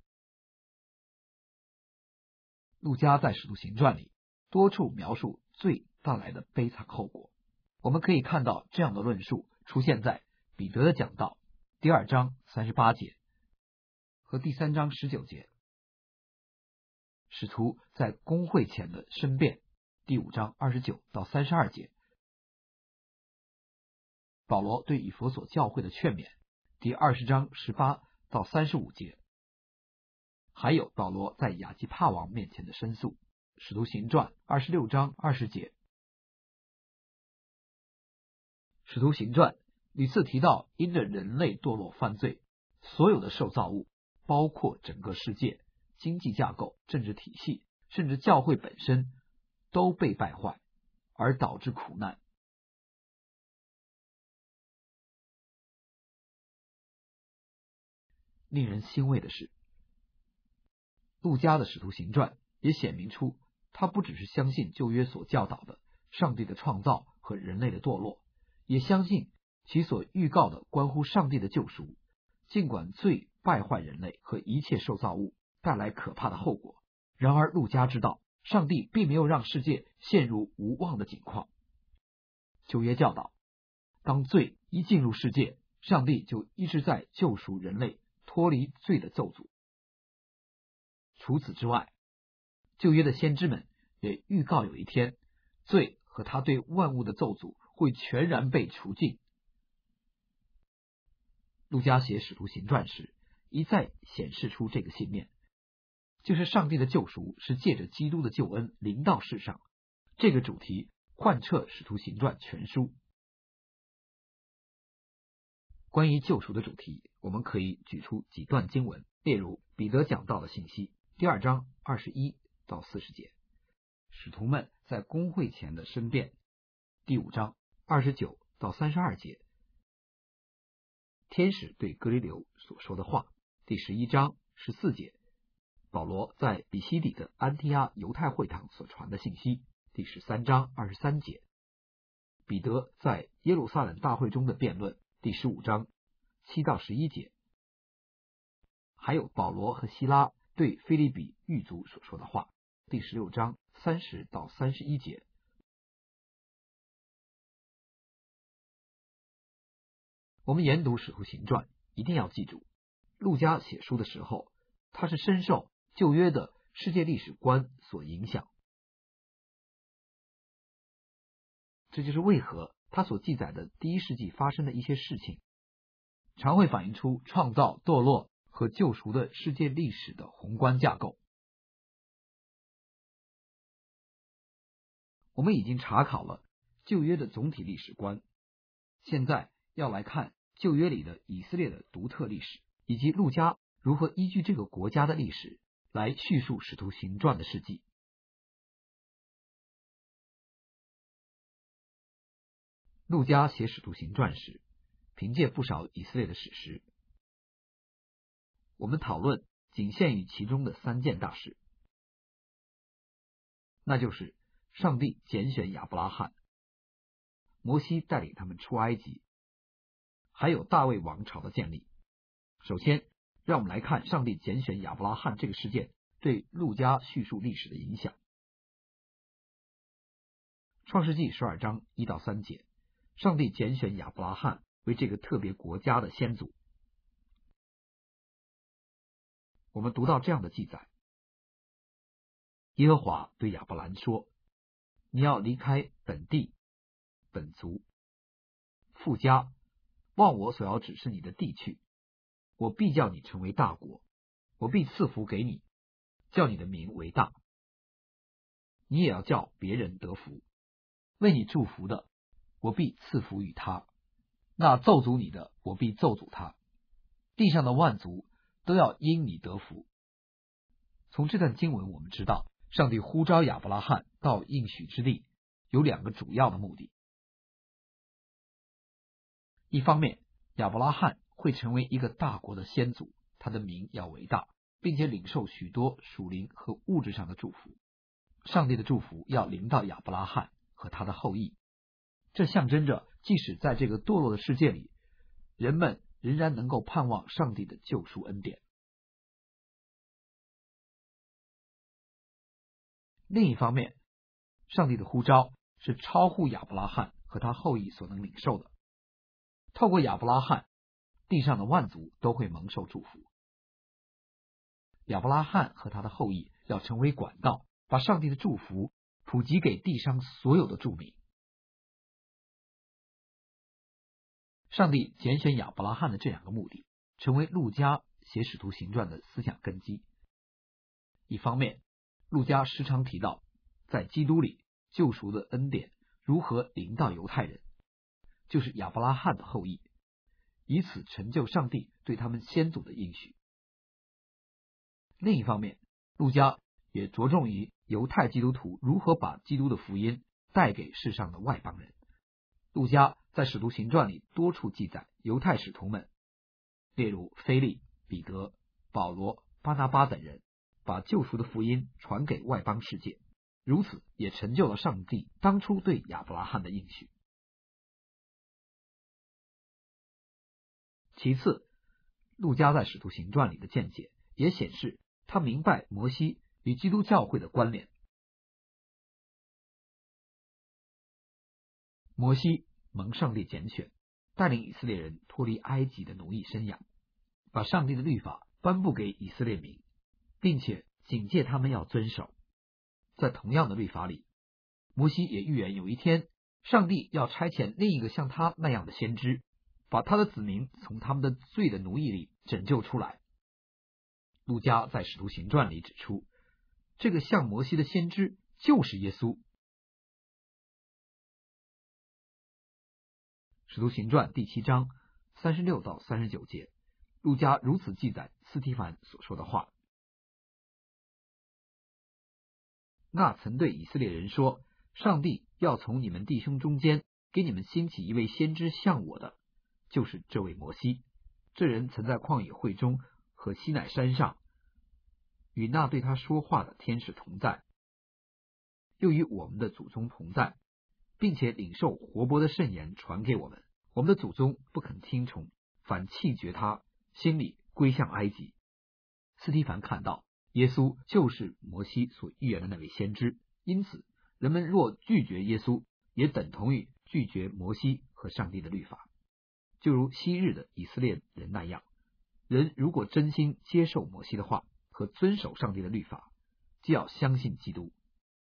路加在使徒行传里多处描述罪带来的悲惨后果，我们可以看到这样的论述出现在彼得的讲道第二章三十八节和第三章十九节，使徒在公会前的申辩第五章二十九到三十二节，保罗对以弗所教会的劝勉第二十章十八到三十五节，还有保罗在亚基帕王面前的申诉，使徒行传二十六章二十节。使徒行传屡次提到因着人类堕落犯罪，所有的受造物，包括整个世界、经济架构、政治体系，甚至教会本身都被败坏，而导致苦难。令人欣慰的是，路加的使徒行传也显明出他不只是相信旧约所教导的上帝的创造和人类的堕落，也相信其所预告的关乎上帝的救赎。尽管罪败坏人类和一切受造物，带来可怕的后果，然而路加知道上帝并没有让世界陷入无望的境况。旧约教导，当罪一进入世界，上帝就一直在救赎人类脱离罪的咒诅。除此之外，旧约的先知们也预告有一天，罪和他对万物的咒诅会全然被除尽。路加写使徒行传时，一再显示出这个信念，就是上帝的救赎是借着基督的救恩临到世上。这个主题贯彻使徒行传全书。关于救赎的主题，我们可以举出几段经文，例如彼得讲道的信息第二章二十一到四十节，使徒们在公会前的申辩第五章二十九到三十二节，天使对哥尼流所说的话第十一章十四节，保罗在比西底的安提阿犹太会堂所传的信息第十三章二十三节，彼得在耶路撒冷大会中的辩论第十五章七到十一节，还有保罗和希拉对腓立比狱卒所说的话第十六章三十到三十一节。我们研读使徒行传一定要记住， 路加写书的时候，他是深受旧约的世界历史观所影响。这就是为何他所记载的第一世纪发生的一些事情，常会反映出创造、堕落和救赎的世界历史的宏观架构。我们已经查考了旧约的总体历史观，现在要来看旧约里的以色列的独特历史，以及路加如何依据这个国家的历史来叙述使徒行传的事迹。路加写使徒行传时，凭借不少以色列的史实，我们讨论仅限于其中的三件大事，那就是上帝拣选亚伯拉罕，摩西带领他们出埃及，还有大卫王朝的建立。首先，让我们来看上帝拣选亚伯拉罕这个事件对路加叙述历史的影响。创世纪十二章一到三节，上帝拣选亚伯拉罕为这个特别国家的先祖。我们读到这样的记载：耶和华对亚伯兰说，你要离开本地、本族、父家，往我所要指示你的地去。我必叫你成为大国，我必赐福给你，叫你的名为大。你也要叫别人得福。为你祝福的，我必赐福于他；那咒诅你的，我必咒诅他。地上的万族都要因你得福。从这段经文我们知道，上帝呼召亚伯拉罕到应许之地有两个主要的目的。一方面，亚伯拉罕会成为一个大国的先祖，他的名要伟大，并且领受许多属灵和物质上的祝福。上帝的祝福要临到亚伯拉罕和他的后裔，这象征着即使在这个堕落的世界里，人们仍然能够盼望上帝的救赎恩典。另一方面，上帝的呼召是超乎亚伯拉罕和他后裔所能领受的。透过亚伯拉罕，地上的万族都会蒙受祝福。亚伯拉罕和他的后裔要成为管道，把上帝的祝福普及给地上所有的住民。上帝拣选亚伯拉罕的这两个目的，成为路加写使徒行传的思想根基。一方面，路加时常提到在基督里救赎的恩典如何临到犹太人，就是亚伯拉罕的后裔，以此成就上帝对他们先祖的应许。另一方面，路加也着重于犹太基督徒如何把基督的福音带给世上的外邦人。路加在使徒行传里多处记载犹太使徒们，例如腓利、彼得、保罗、巴拿巴等人把救赎的福音传给外邦世界，如此也成就了上帝当初对亚伯拉罕的应许。其次，路加在使徒行传里的见解也显示他明白摩西与基督教会的关联。摩西蒙上帝拣选，带领以色列人脱离埃及的奴役生涯，把上帝的律法颁布给以色列民，并且警戒他们要遵守。在同样的律法里，摩西也预言有一天上帝要差遣另一个像他那样的先知，把他的子民从他们的罪的奴役里拯救出来。路加在使徒行传里指出，这个像摩西的先知就是耶稣。使徒行传第七章三十六到三十九节，路加如此记载斯提凡所说的话：那曾对以色列人说，上帝要从你们弟兄中间给你们兴起一位先知像我的，就是这位摩西。这人曾在旷野会中和西乃山上与那对他说话的天使同在，又与我们的祖宗同在，并且领受活泼的圣言传给我们。我们的祖宗不肯听从，反弃绝他，心里归向埃及。斯提凡看到耶稣就是摩西所预言的那位先知，因此人们若拒绝耶稣，也等同于拒绝摩西和上帝的律法，就如昔日的以色列人那样。 人如果真心接受摩西的话和遵守上帝的律法，就要相信基督。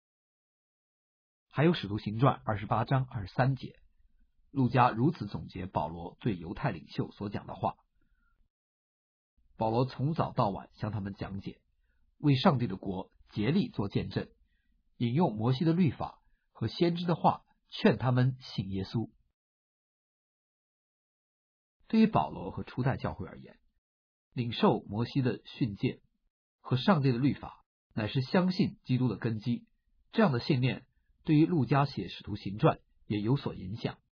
还有使徒行传二十八章二十三节，路加如此总结保罗对犹太领袖所讲的话。保罗从早到晚向他们讲解，为上帝的国竭力做见证，引用摩西的律法和先知的话，劝他们信耶稣。对于保罗和初代教会而言，领受摩西的训诫和上帝的律法乃是相信基督的根基，这样的信念对于路加写使徒行传也有所影响。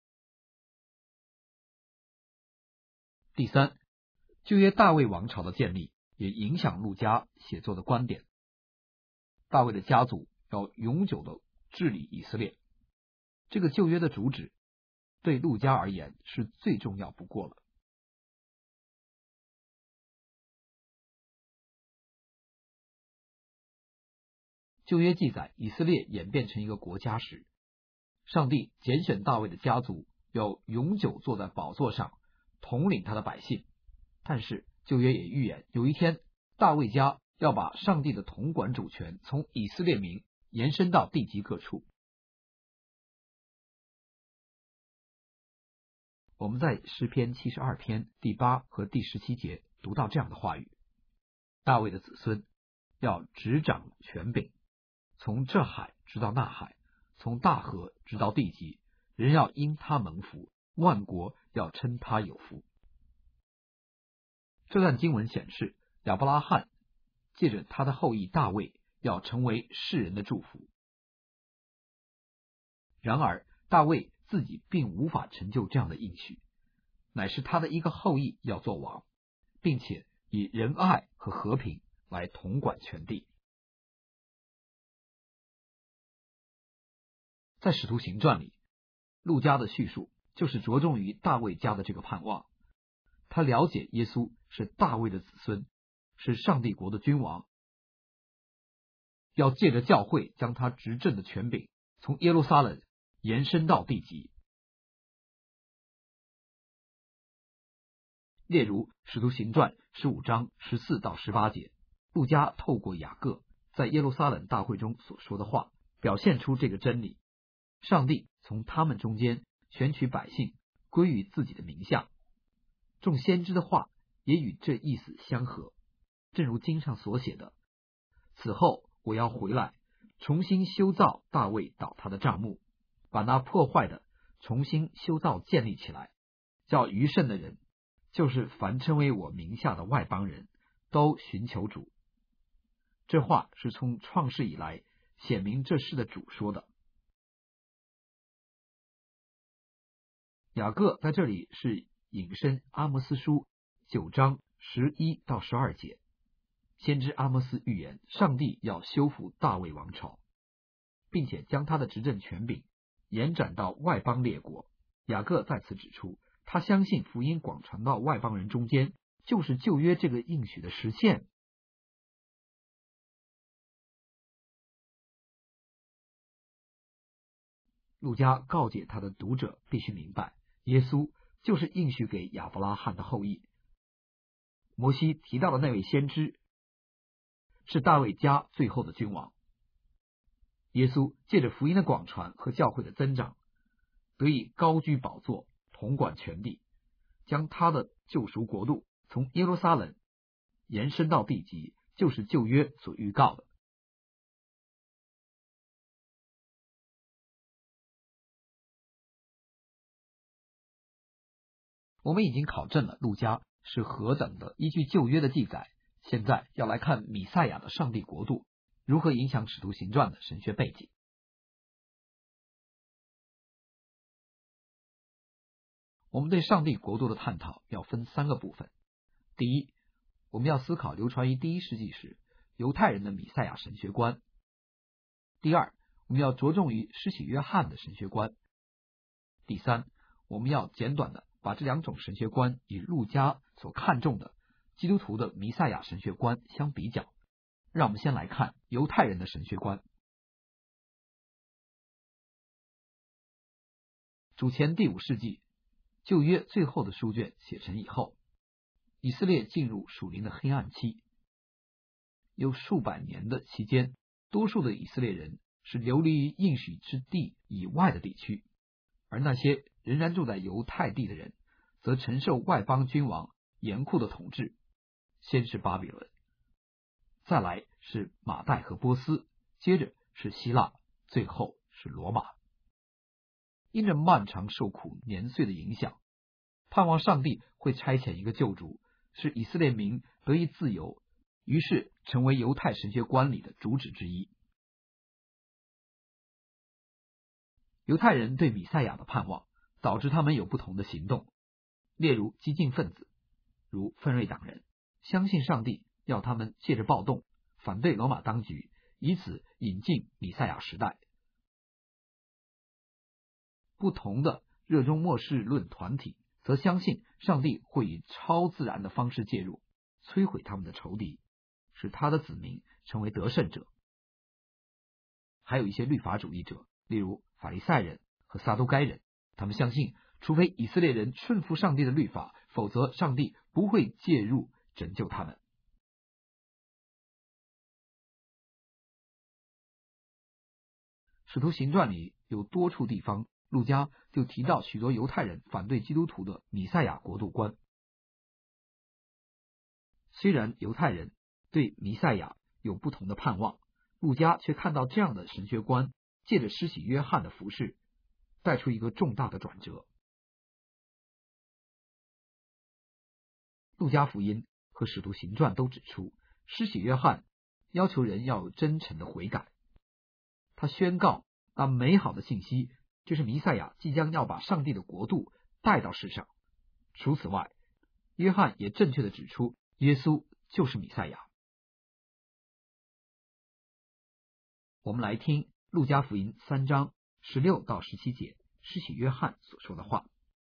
第三，旧约大卫王朝的建立也影响路加写作的观点。大卫的家族要永久的治理以色列，这个旧约的主旨对路加而言是最重要不过了。旧约记载以色列演变成一个国家时，上帝拣选大卫的家族要永久坐在宝座上，统领他的百姓。但是旧约也预言，有一天大卫家要把上帝的统管主权从以色列民延伸到地极各处。我们在诗篇七十二篇第八和第十七节读到这样的话语：大卫的子孙要执掌权柄，从这海直到那海，从大河直到地极，人要因他蒙福，万国要称他有福。这段经文显示，亚伯拉罕借着他的后裔大卫要成为世人的祝福。然而大卫自己并无法成就这样的应许，乃是他的一个后裔要做王，并且以仁爱和和平来统管全地。在使徒行传里，路加的叙述就是着重于大卫家的这个盼望。他了解耶稣是大卫的子孙，是上帝国的君王，要借着教会将他执政的权柄从耶路撒冷延伸到地极。例如使徒行传十五章十四到十八节，路加透过雅各在耶路撒冷大会中所说的话，表现出这个真理：上帝从他们中间选取百姓归于自己的名下。众先知的话也与这意思相合，正如经上所写的：此后我要回来，重新修造大卫倒塌的帐幕，把那破坏的重新修造建立起来，叫余剩的人，就是凡称为我名下的外邦人，都寻求主。这话是从创世以来显明这事的主说的。雅各在这里是引申阿摩斯书九章十一到十二节，先知阿摩斯预言上帝要修复大卫王朝，并且将他的执政权柄延展到外邦列国。雅各在此指出，他相信福音广传到外邦人中间，就是旧约这个应许的实现。路加告诫他的读者必须明白，耶稣就是应许给亚伯拉罕的后裔。摩西提到的那位先知是大卫家最后的君王。耶稣借着福音的广传和教会的增长，得以高居宝座，统管全地，将他的救赎国度从耶路撒冷延伸到地极，就是旧约所预告的。我们已经考证了路加是何等的依据旧约的记载，现在要来看弥赛亚的上帝国度如何影响使徒行传的神学背景。我们对上帝国度的探讨要分三个部分。第一，我们要思考流传于第一世纪时犹太人的弥赛亚神学观。第二，我们要着重于施洗约翰的神学观。第三，我们要简短的把这两种神学观与路加所看重的基督徒的弥赛亚神学观相比较。让我们先来看犹太人的神学观。主前第五世纪，旧约最后的书卷写成以后， 以色列进入属灵的黑暗期。有数百年的期间，多数的以色列人是流离于应许之地以外的地区，而那些仍然住在犹太地的人，则承受外邦君王严酷的统治。先是巴比伦，再来是马代和波斯，接着是希腊，最后是罗马。因着漫长受苦年岁的影响，盼望上帝会差遣一个救主，使以色列民得以自由，于是成为犹太神学观里的主旨之一。犹太人对弥赛亚的盼望，导致他们有不同的行动，例如激进分子，如奋锐党人，相信上帝要他们借着暴动反对罗马当局，以此引进弥赛亚时代。不同的热衷末世论团体则相信上帝会以超自然的方式介入，摧毁他们的仇敌，使他的子民成为得胜者。还有一些律法主义者，例如法利赛人和撒都该人，他们相信除非以色列人顺服上帝的律法，否则上帝不会介入拯救他们。使徒行传里有多处地方，路加就提到许多犹太人反对基督徒的弥赛亚国度观。虽然犹太人对弥赛亚有不同的盼望，路加却看到这样的神学观借着施洗约翰的服事，带出一个重大的转折。路加福音和使徒行传都指出，施洗约翰要求人要有真诚的悔改。他宣告那美好的信息，就是弥赛亚即将要把上帝的国度带到世上。除此外，约翰也正确的指出，耶稣就是弥赛亚。我们来听路加福音三章十六到十七节，施洗约翰所说的话。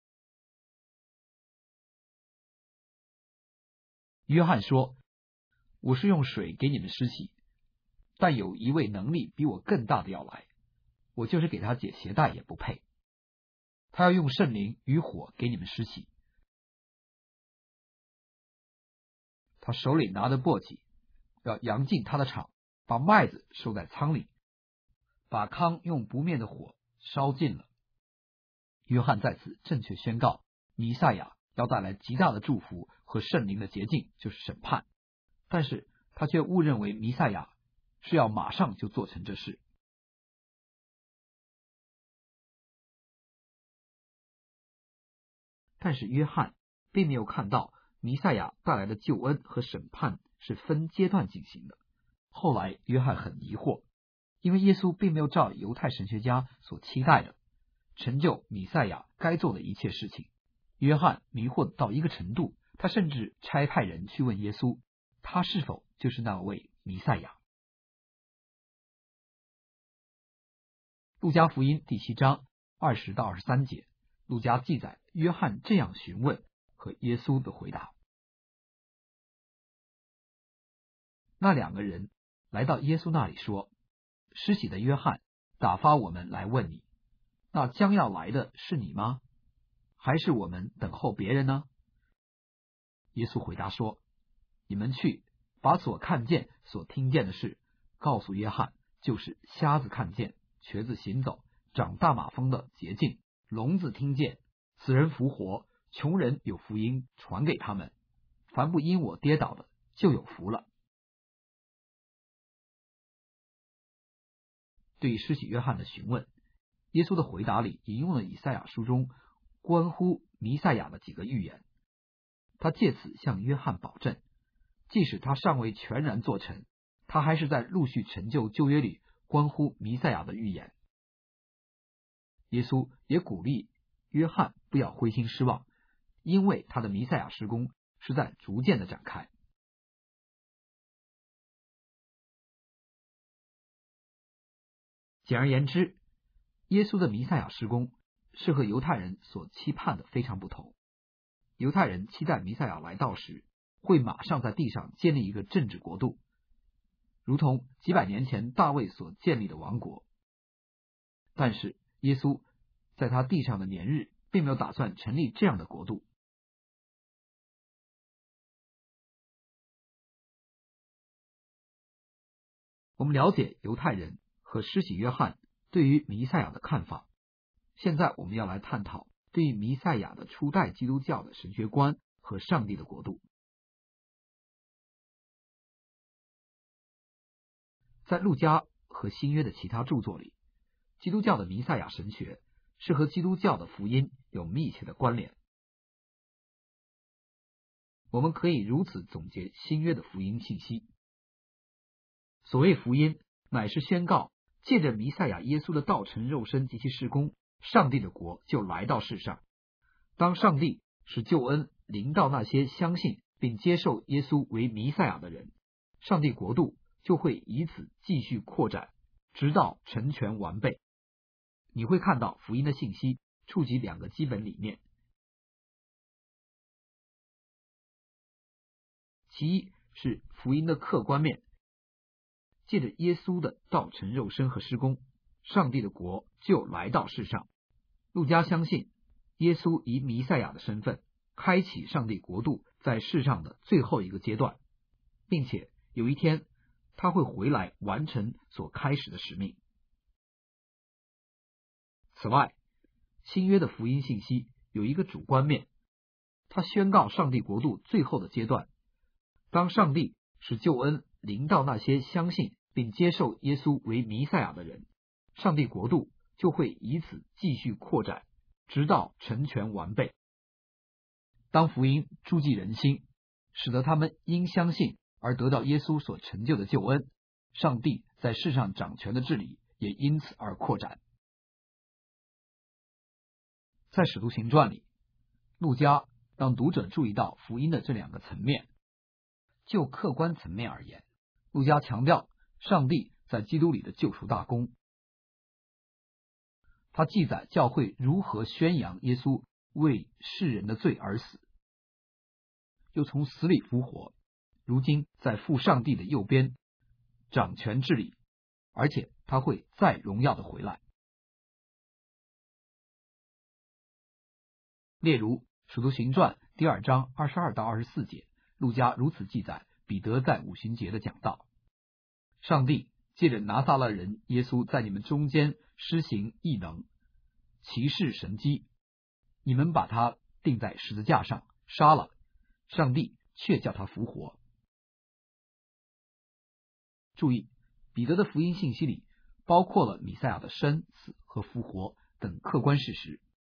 约翰说，我是用水给你们施洗，但有一位能力比我更大的要来，我就是给他解鞋带也不配。他要用圣灵与火给你们施洗。他手里拿着簸箕，要扬进他的场，把麦子收在仓里，把糠用不灭的火烧尽了。约翰在此正确宣告，弥赛亚要带来极大的祝福和圣灵的洁净，就是审判。但是他却误认为弥赛亚是要马上就做成这事。但是约翰并没有看到弥赛亚带来的救恩和审判是分阶段进行的。后来约翰很疑惑，因为耶稣并没有照犹太神学家所期待的成就弥赛亚该做的一切事情。约翰迷惑到一个程度，他甚至差派人去问耶稣，他是否就是那位弥赛亚。路加福音第七章二十到二十三节，路加记载约翰这样询问和耶稣的回答。那两个人来到耶稣那里说，施洗的约翰打发我们来问你，那将要来的是你吗？还是我们等候别人呢？耶稣回答说，你们去把所看见所听见的事告诉约翰，就是瞎子看见，瘸子行走，长大马蜂的洁净，聋子听见，死人复活，穷人有福音传给他们，凡不因我跌倒的就有福了。对于施洗约翰的询问，耶稣的回答里引用了以赛亚书中关乎弥赛亚的几个预言。他借此向约翰保证，即使他尚未全然做成，他还是在陆续成就旧约里关乎弥赛亚的预言。耶稣也鼓励约翰不要灰心失望，因为他的弥赛亚事工是在逐渐的展开。简而言之，耶稣的弥赛亚事工是和犹太人所期盼的非常不同。犹太人期待弥赛亚来到时，会马上在地上建立一个政治国度，如同几百年前大卫所建立的王国。但是耶稣在他地上的年日，并没有打算成立这样的国度。 我们了解犹太人和施洗约翰对于弥赛亚的看法。现在我们要来探讨对于弥赛亚的初代基督教的神学观和上帝的国度。在路加和新约的其他著作里，基督教的弥赛亚神学是和基督教的福音有密切的关联。我们可以如此总结新约的福音信息。所谓福音，乃是宣告借着弥赛亚耶稣的道成肉身及其事工，上帝的国就来到世上。当上帝使救恩临到那些相信并接受耶稣为弥赛亚的人，上帝国度就会以此继续扩展，直到成全完备。你会看到福音的信息触及两个基本理念，其一是福音的客观面，借着耶稣的道成肉身和事工，上帝的国就来到世上。路加相信耶稣以弥赛亚的身份开启上帝国度在世上的最后一个阶段，并且有一天他会回来完成所开始的使命。此外，新约的福音信息有一个主观面，它宣告上帝国度最后的阶段。当上帝使救恩临到那些相信并接受耶稣为弥赛亚的人，上帝国度就会以此继续扩展，直到成全完备。当福音诸暨人心，使得他们因相信而得到耶稣所成就的救恩，上帝在世上掌权的治理也因此而扩展。在使徒行传里，路加让读者注意到福音的这两个层面。就客观层面而言，路加强调上帝在基督里的救赎大功。他记载教会如何宣扬耶稣为世人的罪而死，又从死里复活，如今在父上帝的右边掌权治理，而且他会再荣耀的回来。例如使徒行传第二章二十二到二十四节，路加如此记载彼得在五旬节的讲道：上帝借着拿撒勒人耶稣在你们中间施行异能、奇事神迹，你们把他钉在十字架上杀了，上帝却叫他复活。注意，彼得的福音信息里包括了弥赛亚的生死和复活等客观事实。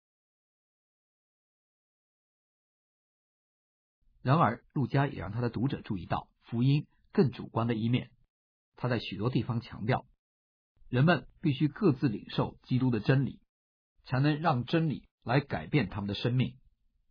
然而路加也让他的读者注意到福音更主观的一面。他在许多地方强调，人们必须各自领受基督的真理，才能让真理来改变他们的生命。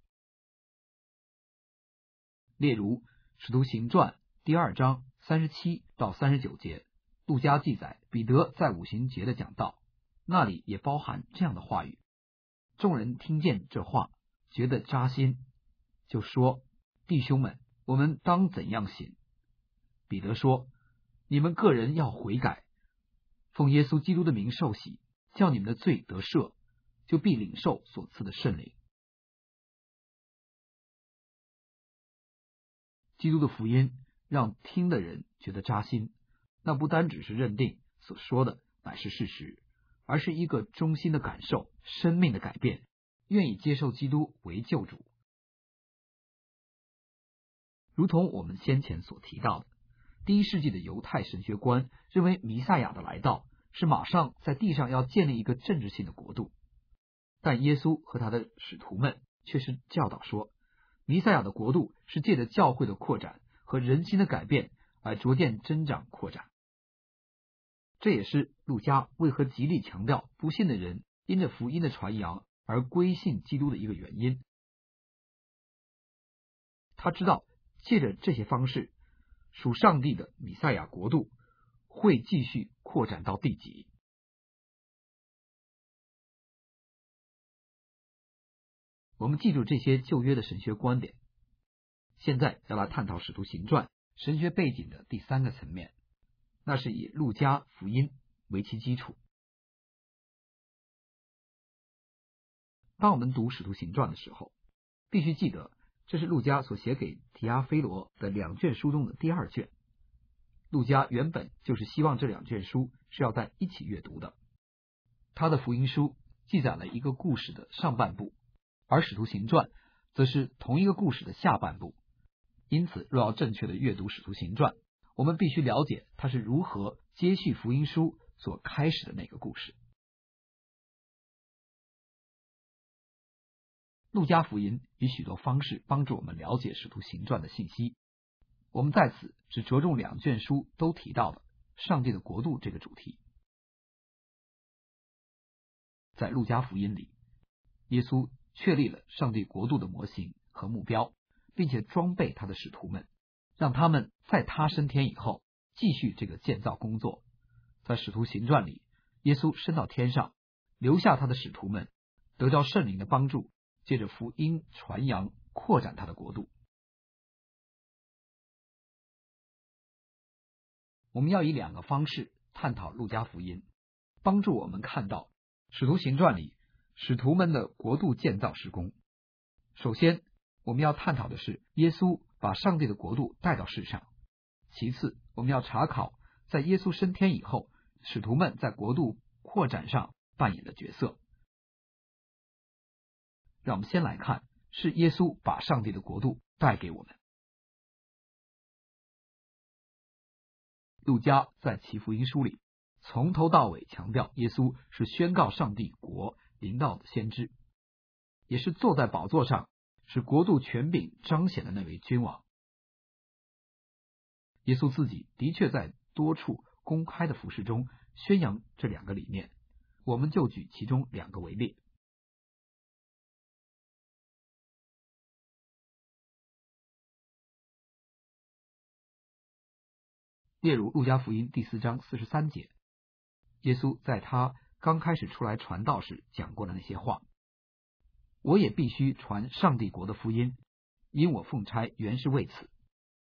例如使徒行传第二章三十七到三十九节，路加记载彼得在五旬节的讲道，那里也包含这样的话语。众人听见这话，觉得扎心，就说：弟兄们，我们当怎样行？彼得说：你们个人要悔改，奉耶稣基督的名受洗，叫你们的罪得赦，就必领受所赐的圣灵。基督的福音让听的人觉得扎心，那不单只是认定所说的乃是事实，而是一个衷心的感受，生命的改变，愿意接受基督为救主。如同我们先前所提到的，第一世纪的犹太神学观认为弥赛亚的来到是马上在地上要建立一个政治性的国度，但耶稣和他的使徒们却是教导说，弥赛亚的国度是借着教会的扩展和人心的改变而逐渐增长扩展。这也是路加为何极力强调不信的人因着福音的传扬而归信基督的一个原因。他知道借着这些方式，属上帝的弥赛亚国度会继续扩展到地极。我们记住这些旧约的神学观点，现在要来探讨使徒行传神学背景的第三个层面，那是以路加福音为其基础。当我们读使徒行传的时候，必须记得这是路加所写给提阿非罗的两卷书中的第二卷。 路加原本就是希望这两卷书是要在一起阅读的。他的福音书记载了一个故事的上半部，而使徒行传则是同一个故事的下半部。因此，若要正确的阅读使徒行传，我们必须了解它是如何接续福音书所开始的那个故事。路加福音以许多方式帮助我们了解使徒行传的信息。我们在此只着重两卷书都提到的上帝的国度这个主题。在路加福音里，耶稣确立了上帝国度的模型和目标，并且装备他的使徒们，让他们在他升天以后继续这个建造工作。在使徒行传里，耶稣升到天上，留下他的使徒们得着圣灵的帮助，借着福音传扬扩展他的国度。我们要以两个方式探讨路加福音，帮助我们看到使徒行传里使徒们的国度建造事工。首先，我们要探讨的是耶稣把上帝的国度带到世上。其次，我们要查考在耶稣升天以后，使徒们在国度扩展上扮演的角色。让我们先来看，是耶稣把上帝的国度带给我们。路加在其福音书里从头到尾强调，耶稣是宣告上帝国临到的先知，也是坐在宝座上使国度权柄彰显的那位君王。耶稣自己的确在多处公开的服事中宣扬这两个理念，我们就举其中两个为例。例如路加福音第四章四十三节，耶稣在他刚开始出来传道时讲过的那些话：我也必须传上帝国的福音，因我奉差原是为此。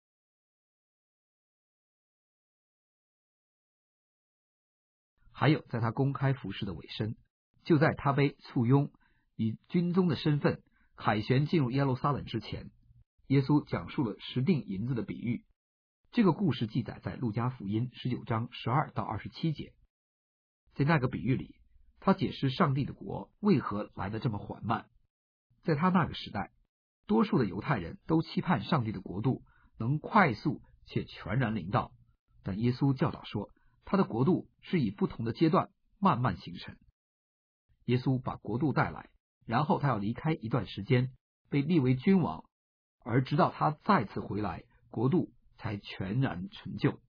还有在他公开服事的尾声，就在他被簇拥以军宗的身份凯旋进入耶路撒冷之前，耶稣讲述了十锭银子的比喻。这个故事记载在路加福音十九章十二到二十七节。在那个比喻里，他解释上帝的国为何来得这么缓慢。在他那个时代，多数的犹太人都期盼上帝的国度能快速且全然临到，但耶稣教导说，他的国度是以不同的阶段慢慢形成。耶稣把国度带来，然后他要离开一段时间，被立为君王，而直到他再次回来，国度才全然成就。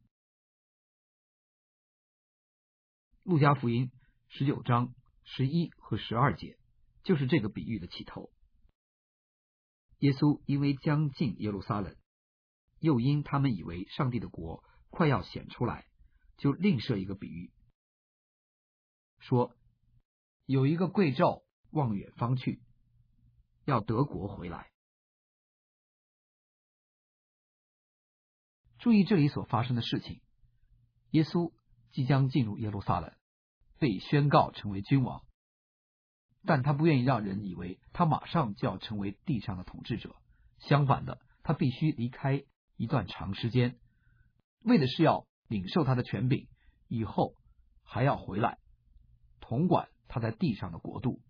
路加福音十九章十一和十二节就是这个比喻的起头。耶稣因为将近耶路撒冷，又因他们以为上帝的国快要显出来，就另设一个比喻，说有一个贵胄往远方去，要得国回来。注意这里所发生的事情，耶稣即将进入耶路撒冷，被宣告成为君王，但他不愿意让人以为他马上就要成为地上的统治者，相反的，他必须离开一段长时间，为的是要领受他的权柄，以后还要回来统管他在地上的国度。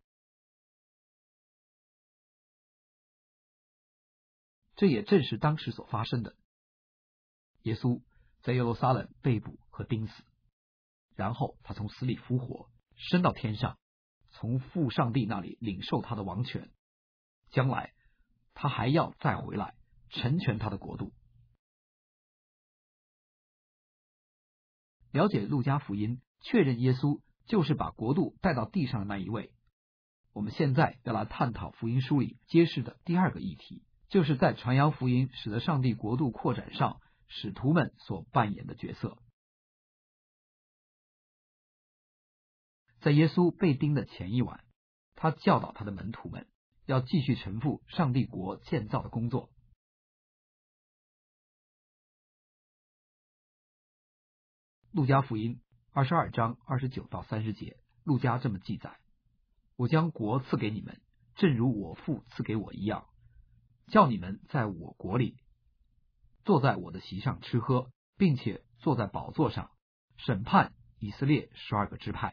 这也正是当时所发生的。耶稣在耶路撒冷被捕和钉死，然后他从死里复活，升到天上，从父上帝那里领受他的王权。将来他还要再回来成全他的国度。了解路加福音，确认耶稣就是把国度带到地上的那一位。我们现在要来探讨福音书里揭示的第二个议题，就是在传扬福音使得上帝国度扩展上使徒们所扮演的角色。在耶稣被钉的前一晚，他教导他的门徒们要继续承负上帝国建造的工作。路加福音二十二章二十九到三十节，路加这么记载：我将国赐给你们，正如我父赐给我一样，叫你们在我国里坐在我的席上吃喝，并且坐在宝座上，审判以色列十二个支派。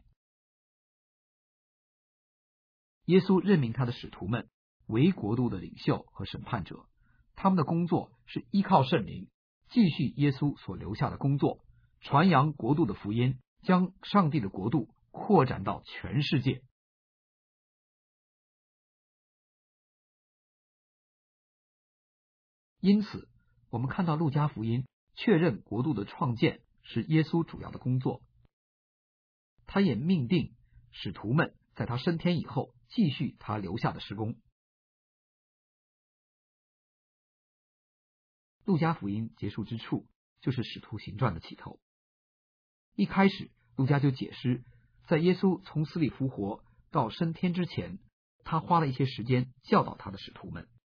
耶稣任命他的使徒们为国度的领袖和审判者，他们的工作是依靠圣灵，继续耶稣所留下的工作，传扬国度的福音，将上帝的国度扩展到全世界。因此，我们看到路加福音确认国度的创建是耶稣主要的工作，他也命定使徒们在他升天以后继续他留下的事工。路加福音结束之处就是使徒行传的起头。一开始，路加就解释，在耶稣从死里复活到升天之前，他花了一些时间教导他的使徒们。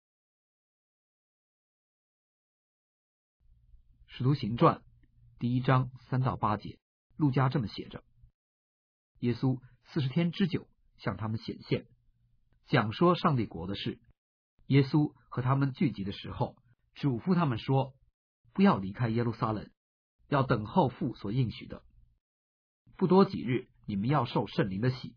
使徒行传第一章三到八节，路加这么写着：耶稣四十天之久向他们显现，讲说上帝国的事。耶稣和他们聚集的时候，嘱咐他们说，不要离开耶路撒冷，要等候父所应许的。不多几日，你们要受圣灵的洗。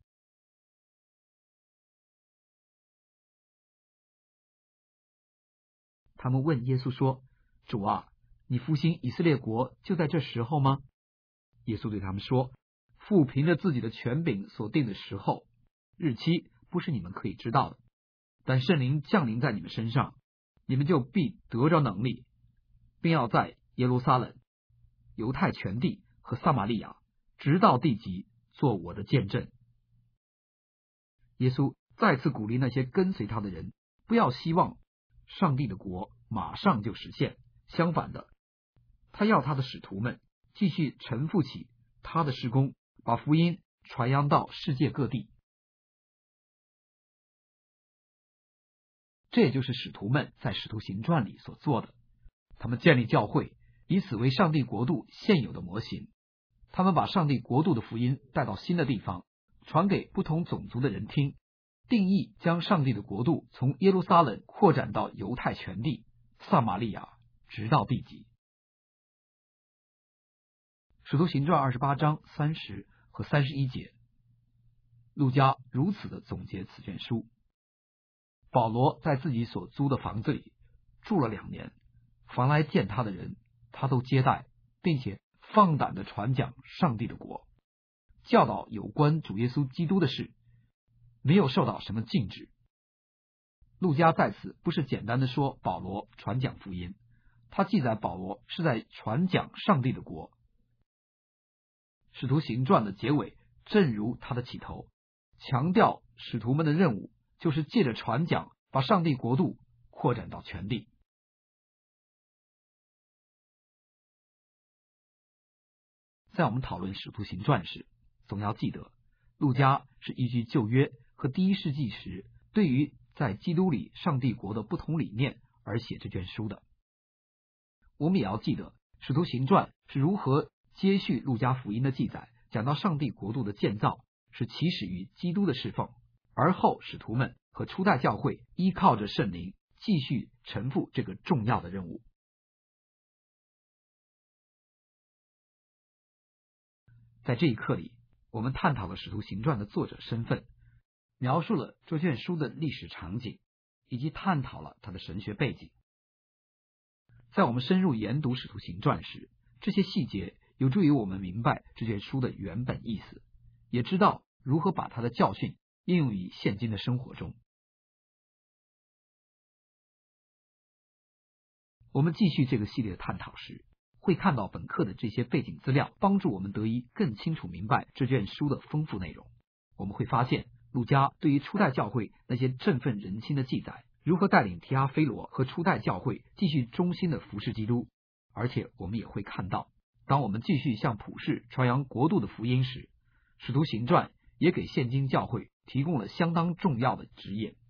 他们问耶稣说，主啊，你复兴以色列国就在这时候吗？耶稣对他们说，父凭着自己的权柄所定的时候日期，不是你们可以知道的，但圣灵降临在你们身上，你们就必得着能力，并要在耶路撒冷、犹太全地和撒玛利亚直到地极做我的见证。耶稣再次鼓励那些跟随他的人，不要希望上帝的国马上就实现，相反的，他要他的使徒们继续承负起他的事工，把福音传扬到世界各地。这也就是使徒们在使徒行传里所做的，他们建立教会，以此为上帝国度现有的模型。他们把上帝国度的福音带到新的地方，传给不同种族的人听，定义将上帝的国度从耶路撒冷扩展到犹太全地、撒玛利亚，直到地极。使徒行传二十八章三十和三十一节，路加如此的总结此卷书。保罗在自己所租的房子里住了两年，凡来见他的人，他都接待，并且放胆的传讲上帝的国，教导有关主耶稣基督的事，没有受到什么禁止。路加在此不是简单的说保罗传讲福音，他记载保罗是在传讲上帝的国。使徒行传的结尾正如他的起头，强调使徒们的任务就是借着传讲把上帝国度扩展到全地。在我们讨论使徒行传时，总要记得路加是依据旧约和第一世纪时对于在基督里上帝国的不同理念而写这卷书的。我们也要记得使徒行传是如何接续路加福音的记载，讲到上帝国度的建造是起始于基督的侍奉，而后使徒们和初代教会依靠着圣灵继续承负这个重要的任务。在这一课里，我们探讨了使徒行传的作者身份，描述了这卷书的历史场景，以及探讨了它的神学背景。在我们深入研读使徒行传时，这些细节有助于我们明白这卷书的原本意思，也知道如何把它的教训应用于现今的生活中。我们继续这个系列的探讨时，会看到本课的这些背景资料帮助我们得以更清楚明白这卷书的丰富内容。我们会发现路加对于初代教会那些振奋人心的记载，如何带领提阿非罗和初代教会继续忠心的服侍基督。而且我们也会看到，当我们继续向普世传扬国度的福音时，使徒行传也给现今教会提供了相当重要的指引。